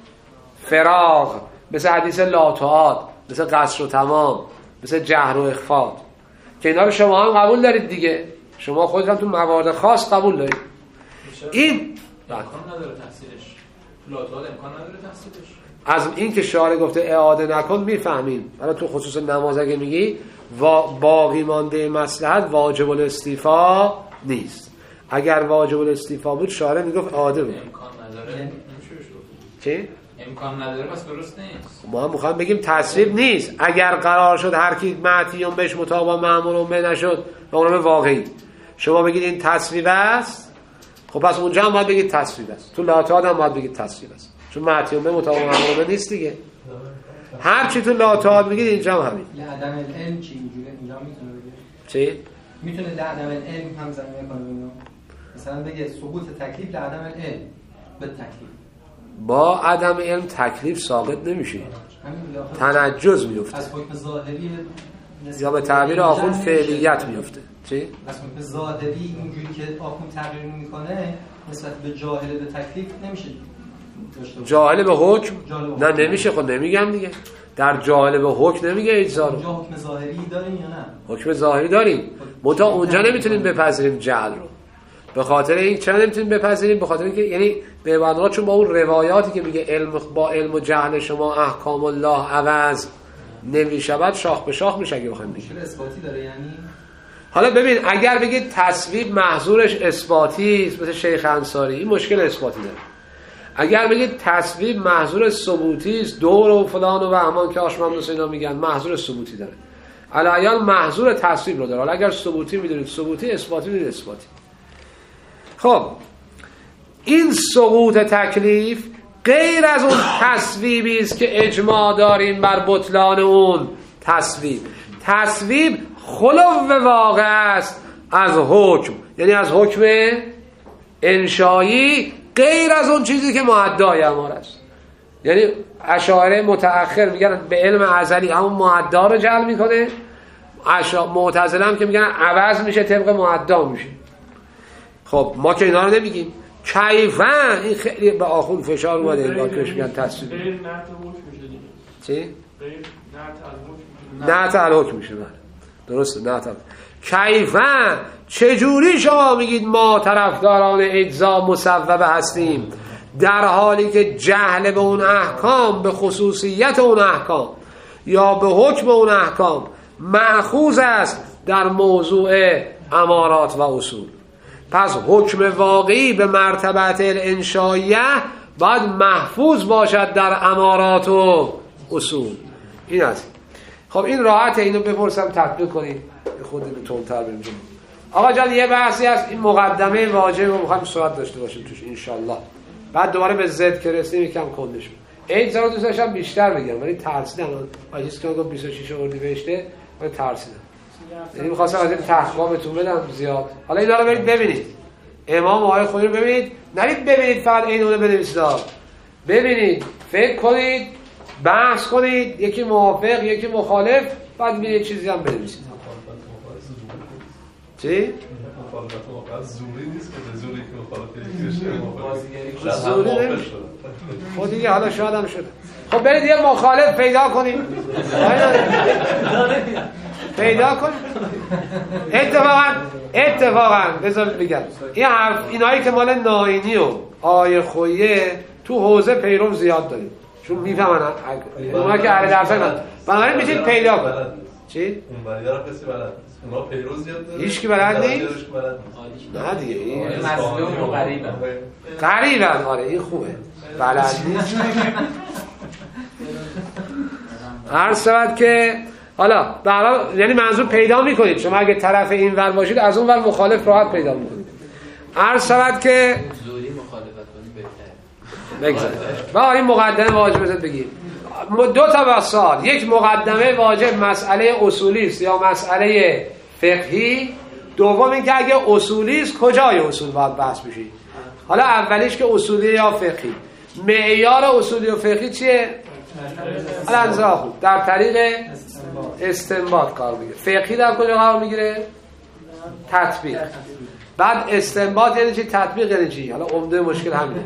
فراغ، مثل حدیث لاتوعات، مثل قصر و تمام، مثل جهر و اخفاء، که اینا رو شما هم قبول دارید دیگه. شما خودتون تو موارد خاص قبول دارید. این امکان نداره تحصیلش، لاتوعات امکان نداره تحصیلش. از این که شارع گفته اعاده نکن میفهمیم. حالا تو خصوص نماز اگه میگی باقی مانده مصلحت واجب الاستیفا نیست. اگر واجب الاستیفا بود شارع میگفت اعاده بود. امکان نداره نمیشه چی؟ امکان نداره پس درست نیست. ما هم میخوایم بگیم تصویب نیست. اگر قرار شد هر کی معتیون بهش مطابق مأمورون به نشد به عنوان واقعی، شما بگید این تصویب است، خب پس اونجا هم باید بگید تصویب است. تو لاتوعات هم باید بگید تصویب است، چون معتیون به مطابق مأمورون نیست دیگه. هر چی تو لاتوعات بگید اینجا هم همین. عدم العلم چی اینجوری اینجا میتونه بگه؟ چی؟ میتونه عدم العلم هم زمینه کنه اینو. مثلا بگه سقوط تکلیف عدم العلم به تکلیف. با عدم علم تکلیف ساقط نمیشه، تنجز میفته. از حکم ظاهری یا به تعبیر آخوند فعلیت میفته. چی؟ از حکم ظاهری اینجوری که آخوند تغییر میکنه نسبت به جاهل به تکلیف نمیشه. جاهل به حکم؟ نه نمیشه. خود نمیگم دیگه. در جاهل به حکم نمیگه اجزا رو. اونجا حکم ظاهری داریم یا نه؟ حکم ظاهری داریم. منتها اونجا نمیتونیم بپذیریم جعل رو. به خاطر این چرا نمیتونیم بپذیریم؟ به خاطر اینکه یعنی به عبارت چون با اون روایاتی که میگه علم با علم و جهل شما احکام الله عوض نمیشود، شاخ به شاخ میشه اگه بخوایم بگیم. اثباتی داره یعنی. حالا ببین اگر بگید تصویب محظورش اثباتی است مثل شیخ انصاری، این مشکل اثباتی داره. اگر بگید تصویب محظور ثبوتی است، دور و فلان و بهمان که آشممدوس اینا میگن محظور ثبوتی داره، علایان محظور تصویب رو داره. حالا اگر ثبوتی میدونید ثبوتی، اثباتی میدونید اثباتی. خب این سقوط تکلیف غیر از اون تصویبی است که اجماع داریم بر بطلان اون تصویب. تصویب خلو واقع است از حکم، یعنی از حکم انشایی، غیر از اون چیزی که معدای اماره است. یعنی اشاعره متأخر میگن به علم ازلی همون معدا رو جعل میکنه، معتزله هم که میگن عوض میشه طبق معدا میشه. خب ما که اینا رو نمیگیم. کیفن این خیلی به آخون فشار اومده این باکش میگن تصویب چی؟ نعت الحکم میشه. درسته نعت الحکم. کیفن چجوری شما میگید ما طرفداران اجزا مصوبه هستیم در حالی که جهل به اون احکام، به خصوصیت اون احکام یا به حکم اون احکام مأخوذ است در موضوع امارات و اصول. پس حکم واقعی به مرتبت الانشائیه باید محفوظ باشد در امارات و اصول. این است. خب این راحته، اینو بپرسم تطبیق کنید خود به تندتر بریم. آقا جان یه بحثی هست، این مقدمه واجب رو می‌خوایم صحبت داشته باشیم توش انشالله. بعد دوباره به زد که رسیدیم یکم کندش بود. این زارو دوست داشتم بیشتر بگم ولی ترسیدم. آجیس که گفت 26 اردیبهشته ولی ترسیدم. یعنی می‌خواستم از این تحقیقا بهتون بدم زیاد. حالا اینا رو برید ببینید. امام آقای خودی رو ببینید، نرید ببینید فقط اینو بنویسید. ببینید، فکر کنید، بحث کنید، یکی موافق، یکی مخالف، بعد یه چیزی هم بنویسید. چی؟ مخالفت زوری نیست که زوری که مخالفت زوری نمیشه. خود دیگه حالا شاید هم شده. خب برید یه مخالف پیدا کنید. پیدا کنید. اتفاقا بذار بگم این حرف اینایی که مال ناینی و آیه خویه تو حوزه پیرو زیاد داریم، چون میفهمن اونا که اهل درس هستن، بنابراین میتونید پیدا کنید. چی؟ اون بریدار کسی بلد اونا پیرو زیاد داره، هیچ کی بلد نیست. نه دیگه این مظلوم و غریبن. آره این خوبه. بلد نیست. هر صورت که حالا برای یعنی منظور پیدا میکنید شما اگه طرف این ور باشید از اون ور مخالف راحت پیدا میکنید. هر صورت که زوری مخالفت کنید بهتره. بگذارید. با این مقدمه واجب بذارید بگید. دو تا بحث، یک مقدمه واجب مسئله اصولی است یا مسئله فقهی، دوم اینکه اگه اصولی است کجای اصول باید بحث بشه. حالا اولیش که اصولی یا فقهی، معیار اصولی و فقهی چیه؟ الان خوب در طریق استنباط کار میگیره. فقهی در کجا قرار میگیره؟ تطبیق. بعد استنباط یعنی چی؟ تطبیق یعنی چی؟ حالا عمده مشکل همینه.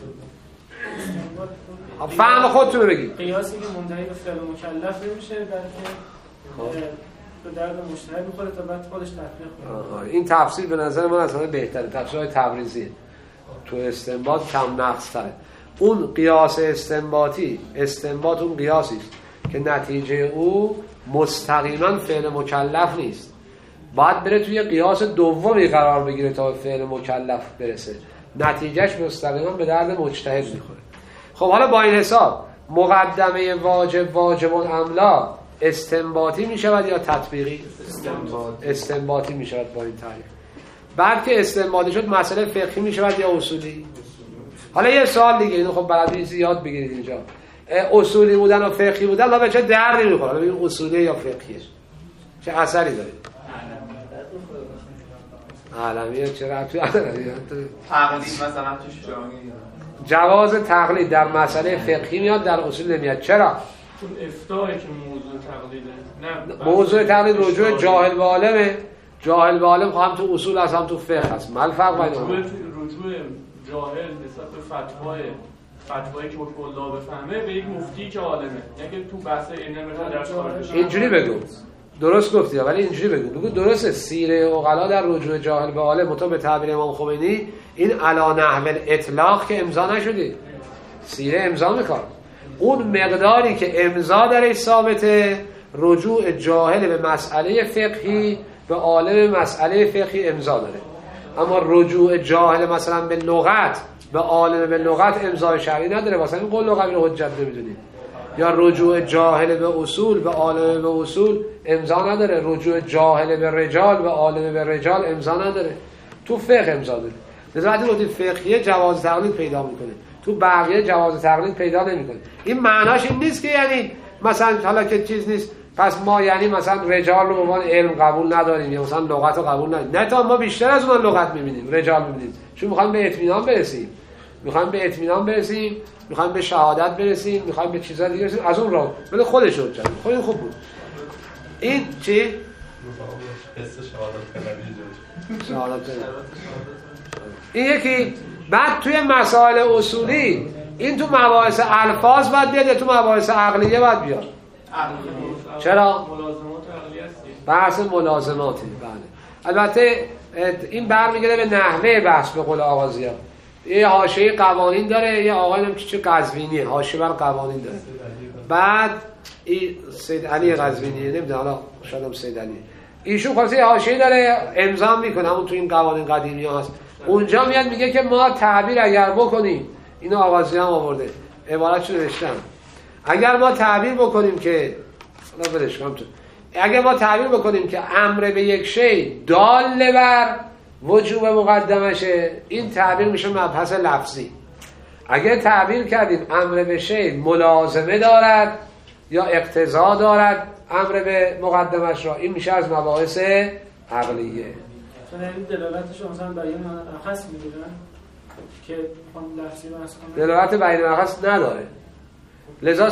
فهم خودتون بگید. قیاسی که منتهی به فعل مکلف نمیشه بلکه به درد مشتری میخوره تا بعد خودش تطبیق کنه. این تفسیر به نظر من اصلا بهتره. تفسیرهای تبریزی تو استنباط کم نقص تره. اون قیاس استنباط اون قیاسی است که نتیجه او مستقیما فعل مکلف نیست، باید بره توی قیاس دومی قرار بگیره تا فعل مکلف برسه، نتیجهش مستقیما به درد مجتهد میخوره. خب حالا با این حساب مقدمه واجب الاملا استنباطی میشود یا تطبیقی؟ استنباطی میشود با این تعریف. بعد که استنباطی شد مسئله فقهی میشود یا اصولی؟ حالا یه سوال دیگه، اینو خب بلد نیست یاد بگیرید اینجا. اصولی بودن و فقهی بودن لا به چه دردی میخوره؟ ببین اصولی یا فقهیه چه اثری داره؟ علمیه چرا تو علمیه تقلید مثلا توش جواز تقلید در مسئله فقهی میاد در اصول نمیاد. چرا؟ چون افتایی که موضوع تقلیده. نه موضوع تقلید رجوع جاهل به عالمه. جاهل به عالم هم تو اصول هست هم تو فقه هست. مال فرق بین اونها. رجوع جاهل نسبت به فتوایی که حکم الله بفهمه به یک مفتی که عالمه، یعنی تو بحث علم درس خارج. اینجوری بگو. درست گفتی ولی اینجوری بگو درسته سیره عقلا در رجوع جاهل به عالم مطابق به تعبیر امام خمینی این علا نحو الاطلاق که امضا نشدی، سیره امضا میکنه. اون مقداری که امضا درش ثابته رجوع جاهل به مسئله فقهی به عالم مسئله فقهی امضا داره، اما رجوع جاهل مثلا به لغت به عالم به لغت امضای شرعی نداره، واسه این قول لغوی رو حجت نمیدونیم. یا رجوع جاهل به اصول به عالم به اصول امضا نداره، رجوع جاهل به رجال به عالم به رجال امضا نداره، تو فقه امضا داره. لذا وقتی گفتیم فقهیه جواز تقلید پیدا میکنه، تو بقیه جواز تقلید پیدا نمیکنه. این معناش این نیست که یعنی مثلا حالا که چیز نیست پس ما یعنی مثلا رجال رو به عنوان علم قبول نداریم یا مثلا لغت رو قبول نداریم. نه، تا ما بیشتر از اون لغت میبینیم، رجال میبینیم، چون میخوایم به اطمینان برسیم، میخوایم به شهادت برسیم، میخوایم به چیزا دیگه برسیم، از اون راه ولی خودش رو جان خود خوب بود. این چی؟ قصه شهادت طلبی. این یکی. بعد توی مسائل اصولی این تو مباحث الفاظ باید بیاد یا تو مباحث عقلیه باید بیاد؟ چرا؟ ملازمات عقلی هستی. بحث ملازماتی. بله. البته این برمیگرده به نحوه بحث به قول آغازی‌ها. یه حاشیه قوانین داره، یه آقاییم که چه قزوینیه حاشیه بر قوانین داره. بعد این سید علی قزوینی نمیدونم حالا شاید هم سید علی ایشون خواسته حاشیه داره امضا میکنه، همون تو این قوانین قدیمی هست. اونجا میاد میگه که ما تعبیر اگر بکنیم، اینو آغازی هم آورده عبارتشو نوشتم، اگر ما تعبیر بکنیم که اگر ما تعبیر بکنیم که امر به یک شی دال بر وجوب مقدمشه، این تعبیر میشه مبحث لفظی. اگر تعبیر کردیم امر به شی ملازمه دارد یا اقتضا دارد امر به مقدمش را، این میشه از مباحث عقلیه. این دلالتش مثلا بیان اخص میگیرن که لفظی واسه دلالت بیان اخص نداره. لذا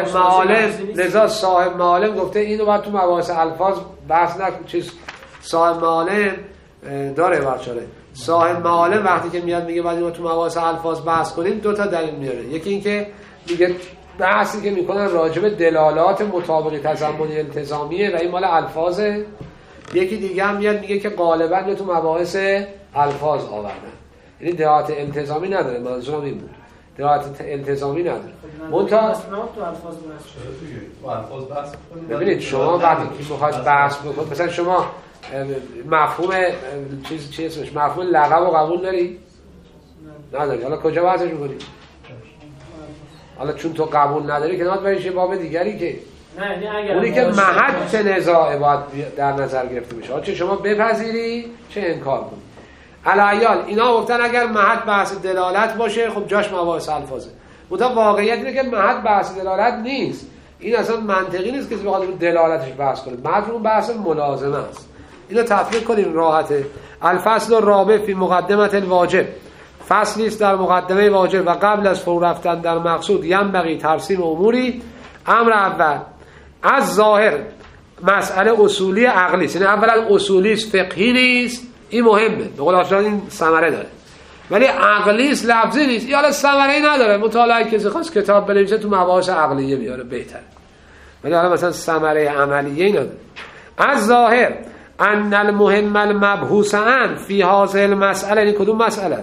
صاحب معالم گفته اینو باید تو مباحث الفاظ بحث نکنیم. چیز صاحب معالم داره بچاره. صاحب معالم وقتی که میاد میگه باید تو مباحث الفاظ بحث کنیم دو تا دلیل میاره. یکی این که میگه بحثی که میکنن راجع به دلالات مطابق تضمنی التزامیه و این مال الفاظه. یکی دیگه هم میاد میگه که غالبا تو مباحث الفاظ آوردن، یعنی دلالات التزامی نداره. منظورم این بود، دلالات التزامی نداره. منتها تو الفاظ بحث ببینید شما وقتی که میخواید بحث بکنید، مثلا شما مفهوم چی اسمش مفهوم لقب رو قبول داری؟ نداری. حالا کجا بحثش می‌کنی؟ حالا چون تو قبول نداری که نهاد بریش یه باب دیگری که اونی که محط نزاع باید در نظر گرفته بشه، چه شما بپذیری چه انکار کنی. علایال اینا گفتن اگر محط بحث دلالت باشه خب جاش مباحث الفاظه. منتها واقعیت اینه که محط بحث دلالت نیست. این اصلا منطقی نیست که بخواد دلالتش بحث کنه. مفهوم بحث ملازمه است. اینو تفریق کنیم راحته. الفصل الرابع فی مقدمه الواجب، فصلی است در مقدمه واجب و قبل از فرو رفتن در مقصود ینبغی ترسیم اموری. امر اول از ظاهر مسئله اصولی عقلی است، یعنی اولا اصولی است فقهی نیست، این مهمه به قول آشنا این ثمره داره، ولی عقلی است لفظی نیست. یا حالا ثمره‌ای نداره، مطالعه کسی خواست کتاب بنویسه تو مباحث عقلیه بیاره بهتره، ولی حالا مثلا ثمره عملیه نداره. از ظاهر ان المهم المبحوث عن فی هذه المسئله، این کدوم مسئله؟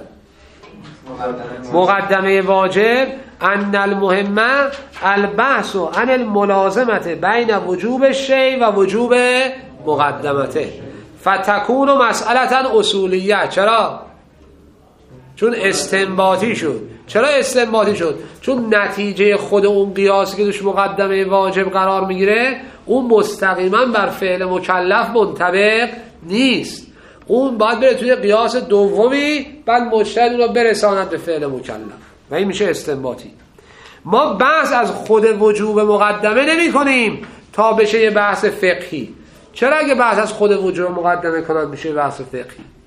مقدمه واجب. ان المهم البحث عن الملازمه بین وجوب الشیء و وجوب مقدمته فتكون مسئله اصولیه. چرا؟ چون استنباطی شد. چرا استنباطی شد؟ چون نتیجه خود اون قیاسی که توش مقدمه واجب قرار میگیره اون مستقیما بر فعل مکلف منطبق نیست، اون باید بره توی قیاس دومی، بعد مجتهد اون رو برساند به فعل مکلف و این میشه استنباطی. ما بحث از خود وجوب مقدمه نمی کنیم تا بشه یه بحث فقهی. چرا اگه بحث از خود وجوب مقدمه کنن میشه بحث فقهی؟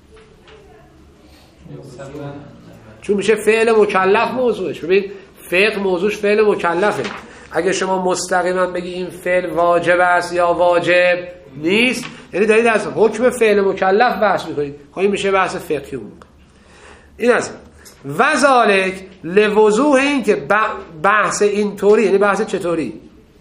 چون میشه فعل مکلف موضوعش. ببین فقه موضوعش فعل مکلفه. اگه شما مستقیما بگی این فعل واجب است یا واجب نیست، یعنی دارید از حکم فعل مکلف بحث میکنید، خب این میشه بحث فقهی. این است وذالک لوضوح این که بحث اینطوری، یعنی بحث چطوری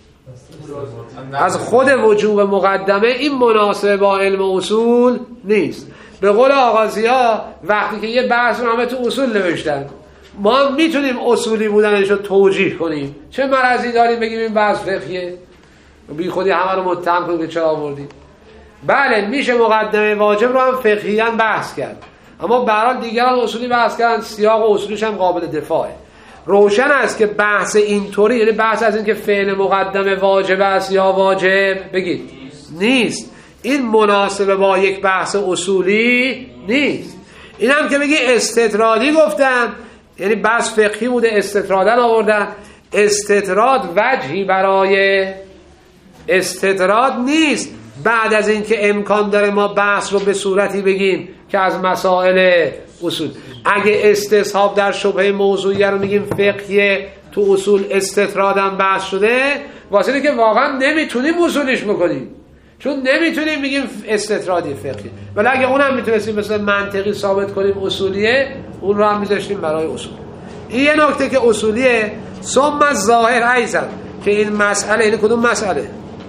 از خود وجوب مقدمه، این مناسب با علم اصول نیست. به قول آغازی‌ها وقتی که یه بحث رو همه تو اصول نوشتن، ما میتونیم اصولی بودنش رو توجیه کنیم. چه مرضی داریم بگیم این بحث فقهیه؟ بی خودی همه رو متهم کنیم که چرا آوردیم؟ بله میشه مقدمه واجب رو هم فقهیاً بحث کرد، اما به هر حال دیگران اصولی بحث کردن، سیاق و اصولیش هم قابل دفاعه. روشن است که بحث اینطوری، یعنی بحث از این که فعل مقدم واجب است یا واجب بگید نیست، این مناسب با یک بحث اصولی نیست. این هم که بگی استطرادی گفتن، یعنی بحث فقهی بوده استطرادن آوردن، استطراد وجهی برای استطراد نیست بعد از اینکه امکان داره ما بحث رو به صورتی بگیم که از مسائل اصول. اگه استصحاب در شبهه موضوعیه رو میگیم فقهیه، تو اصول استطرادم بحث شده، واسه اینه که واقعا نمیتونیم اصولش بکنیم، چون نمیتونیم بگیم استطرادی فقهی. ولی اگه اونم میتونستیم مثلا منطقی ثابت کنیم اصولیه، اون رو هم میذاشتیم برای اصول. این یه نکته که اصولیه. ثم الظاهر ایضا، که این مسئله، این کدوم مسئله؟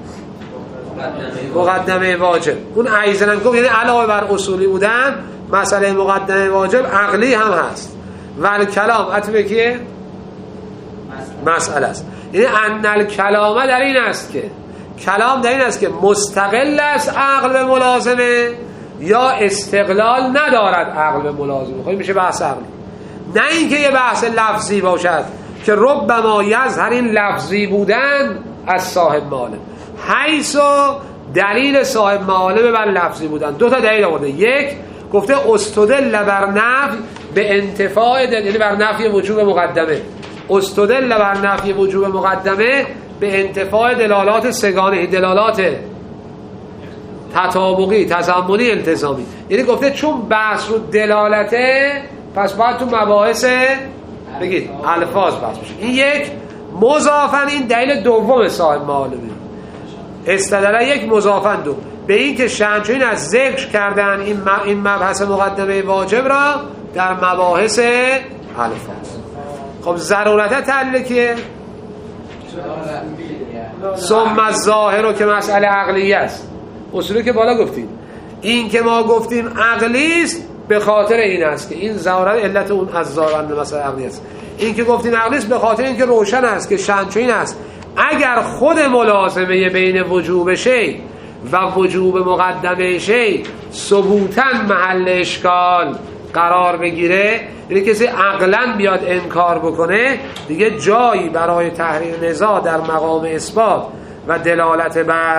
مقدمه واجب. اون ایضا هم گفت یعنی علاوه بر اصولی بودن مسئله مقدمه واجب عقلی هم هست. و کلام عطبه کیه؟ مسئله است. یعنی ان الکلام در این است که کلام در این است که مستقل است عقل به ملازمه یا استقلال ندارد عقل به ملازمه. خب میشه بحث عقلی، نه اینکه یه بحث لفظی باشد که ربما یظهر این لفظی بودن از صاحب معالم، حیث دلیل صاحب معالم بر لفظی بودن. دو تا دلیل آورده. یک گفته استدل بر نفی به انتفاع دلیل بر نفی وجوب مقدمه، استدل بر نفی وجوب مقدمه به انتفاع دلالات سگانه، دلالات تطابقی، تضمنی، التزامی. یعنی گفته چون بحث رو دلالته پس باید تو مباحث بگید الفاظ بحث بشه. این یک. مضافاً این دلیل دوم صاحب معالمه، استدلال یک مضافاً دو به این که شنچوین از ذکر کردن این مبحث مقدمه واجب را در مباحث الفاظ. خب ضرورتا تعلیل که ثم الظاهر رو که مسئله عقلیه است، اصولی که بالا گفتیم. این که ما گفتیم عقلی است به خاطر این است که این ظاهر علت اون از ظاهر مسئله عقلی است. این که گفتیم عقلی است به خاطر اینکه روشن است که شنچوین است اگر خود ملازمه بین وجوب شی و وجوب مقدمه شی ثبوتاً محل اشکال قرار بگیره، یعنی کسی عقلاً بیاد انکار بکنه، دیگه جایی برای تحریر نزاع در مقام اثبات و دلالت بر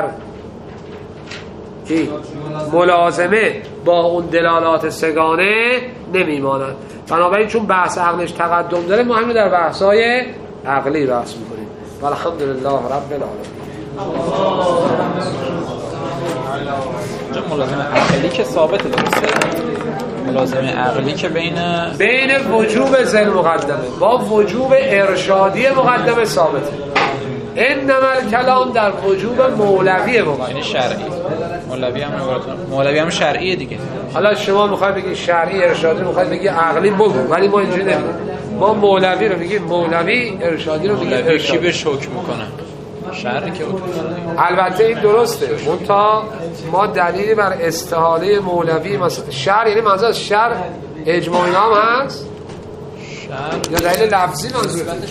ملازمه با اون دلالات سگانه نمیماند. بنابراین چون بحث عقلش تقدم داره ما همین در بحث‌های عقلی بحث می‌کنیم. والحمدلله رب العالمین. ملازمه عقلی که ثابته، درسته؟ ملازمه عقلی که بین وجوب ذل مقدمه با وجوب ارشادی مقدمه ثابته. انما الکلام در وجوب مولوی مقدمه، یعنی شرعی. مولوی هم شرعیه دیگه. حالا شما میخواید بگی شرعی ارشادی، میخواید بگی عقلی، بگو، ولی ما اینجوری نمیگیم. ما مولوی رو میگیم مولوی، ارشادی رو میگیم ارشادی. کی به حکم میکنه؟ شرعی که البته این درسته، منتها ما دلیلی بر استحاله مولوی مثلا شرع، یعنی منظور شرع اجماعی هم هست شرع یا دلیل لفظی منظور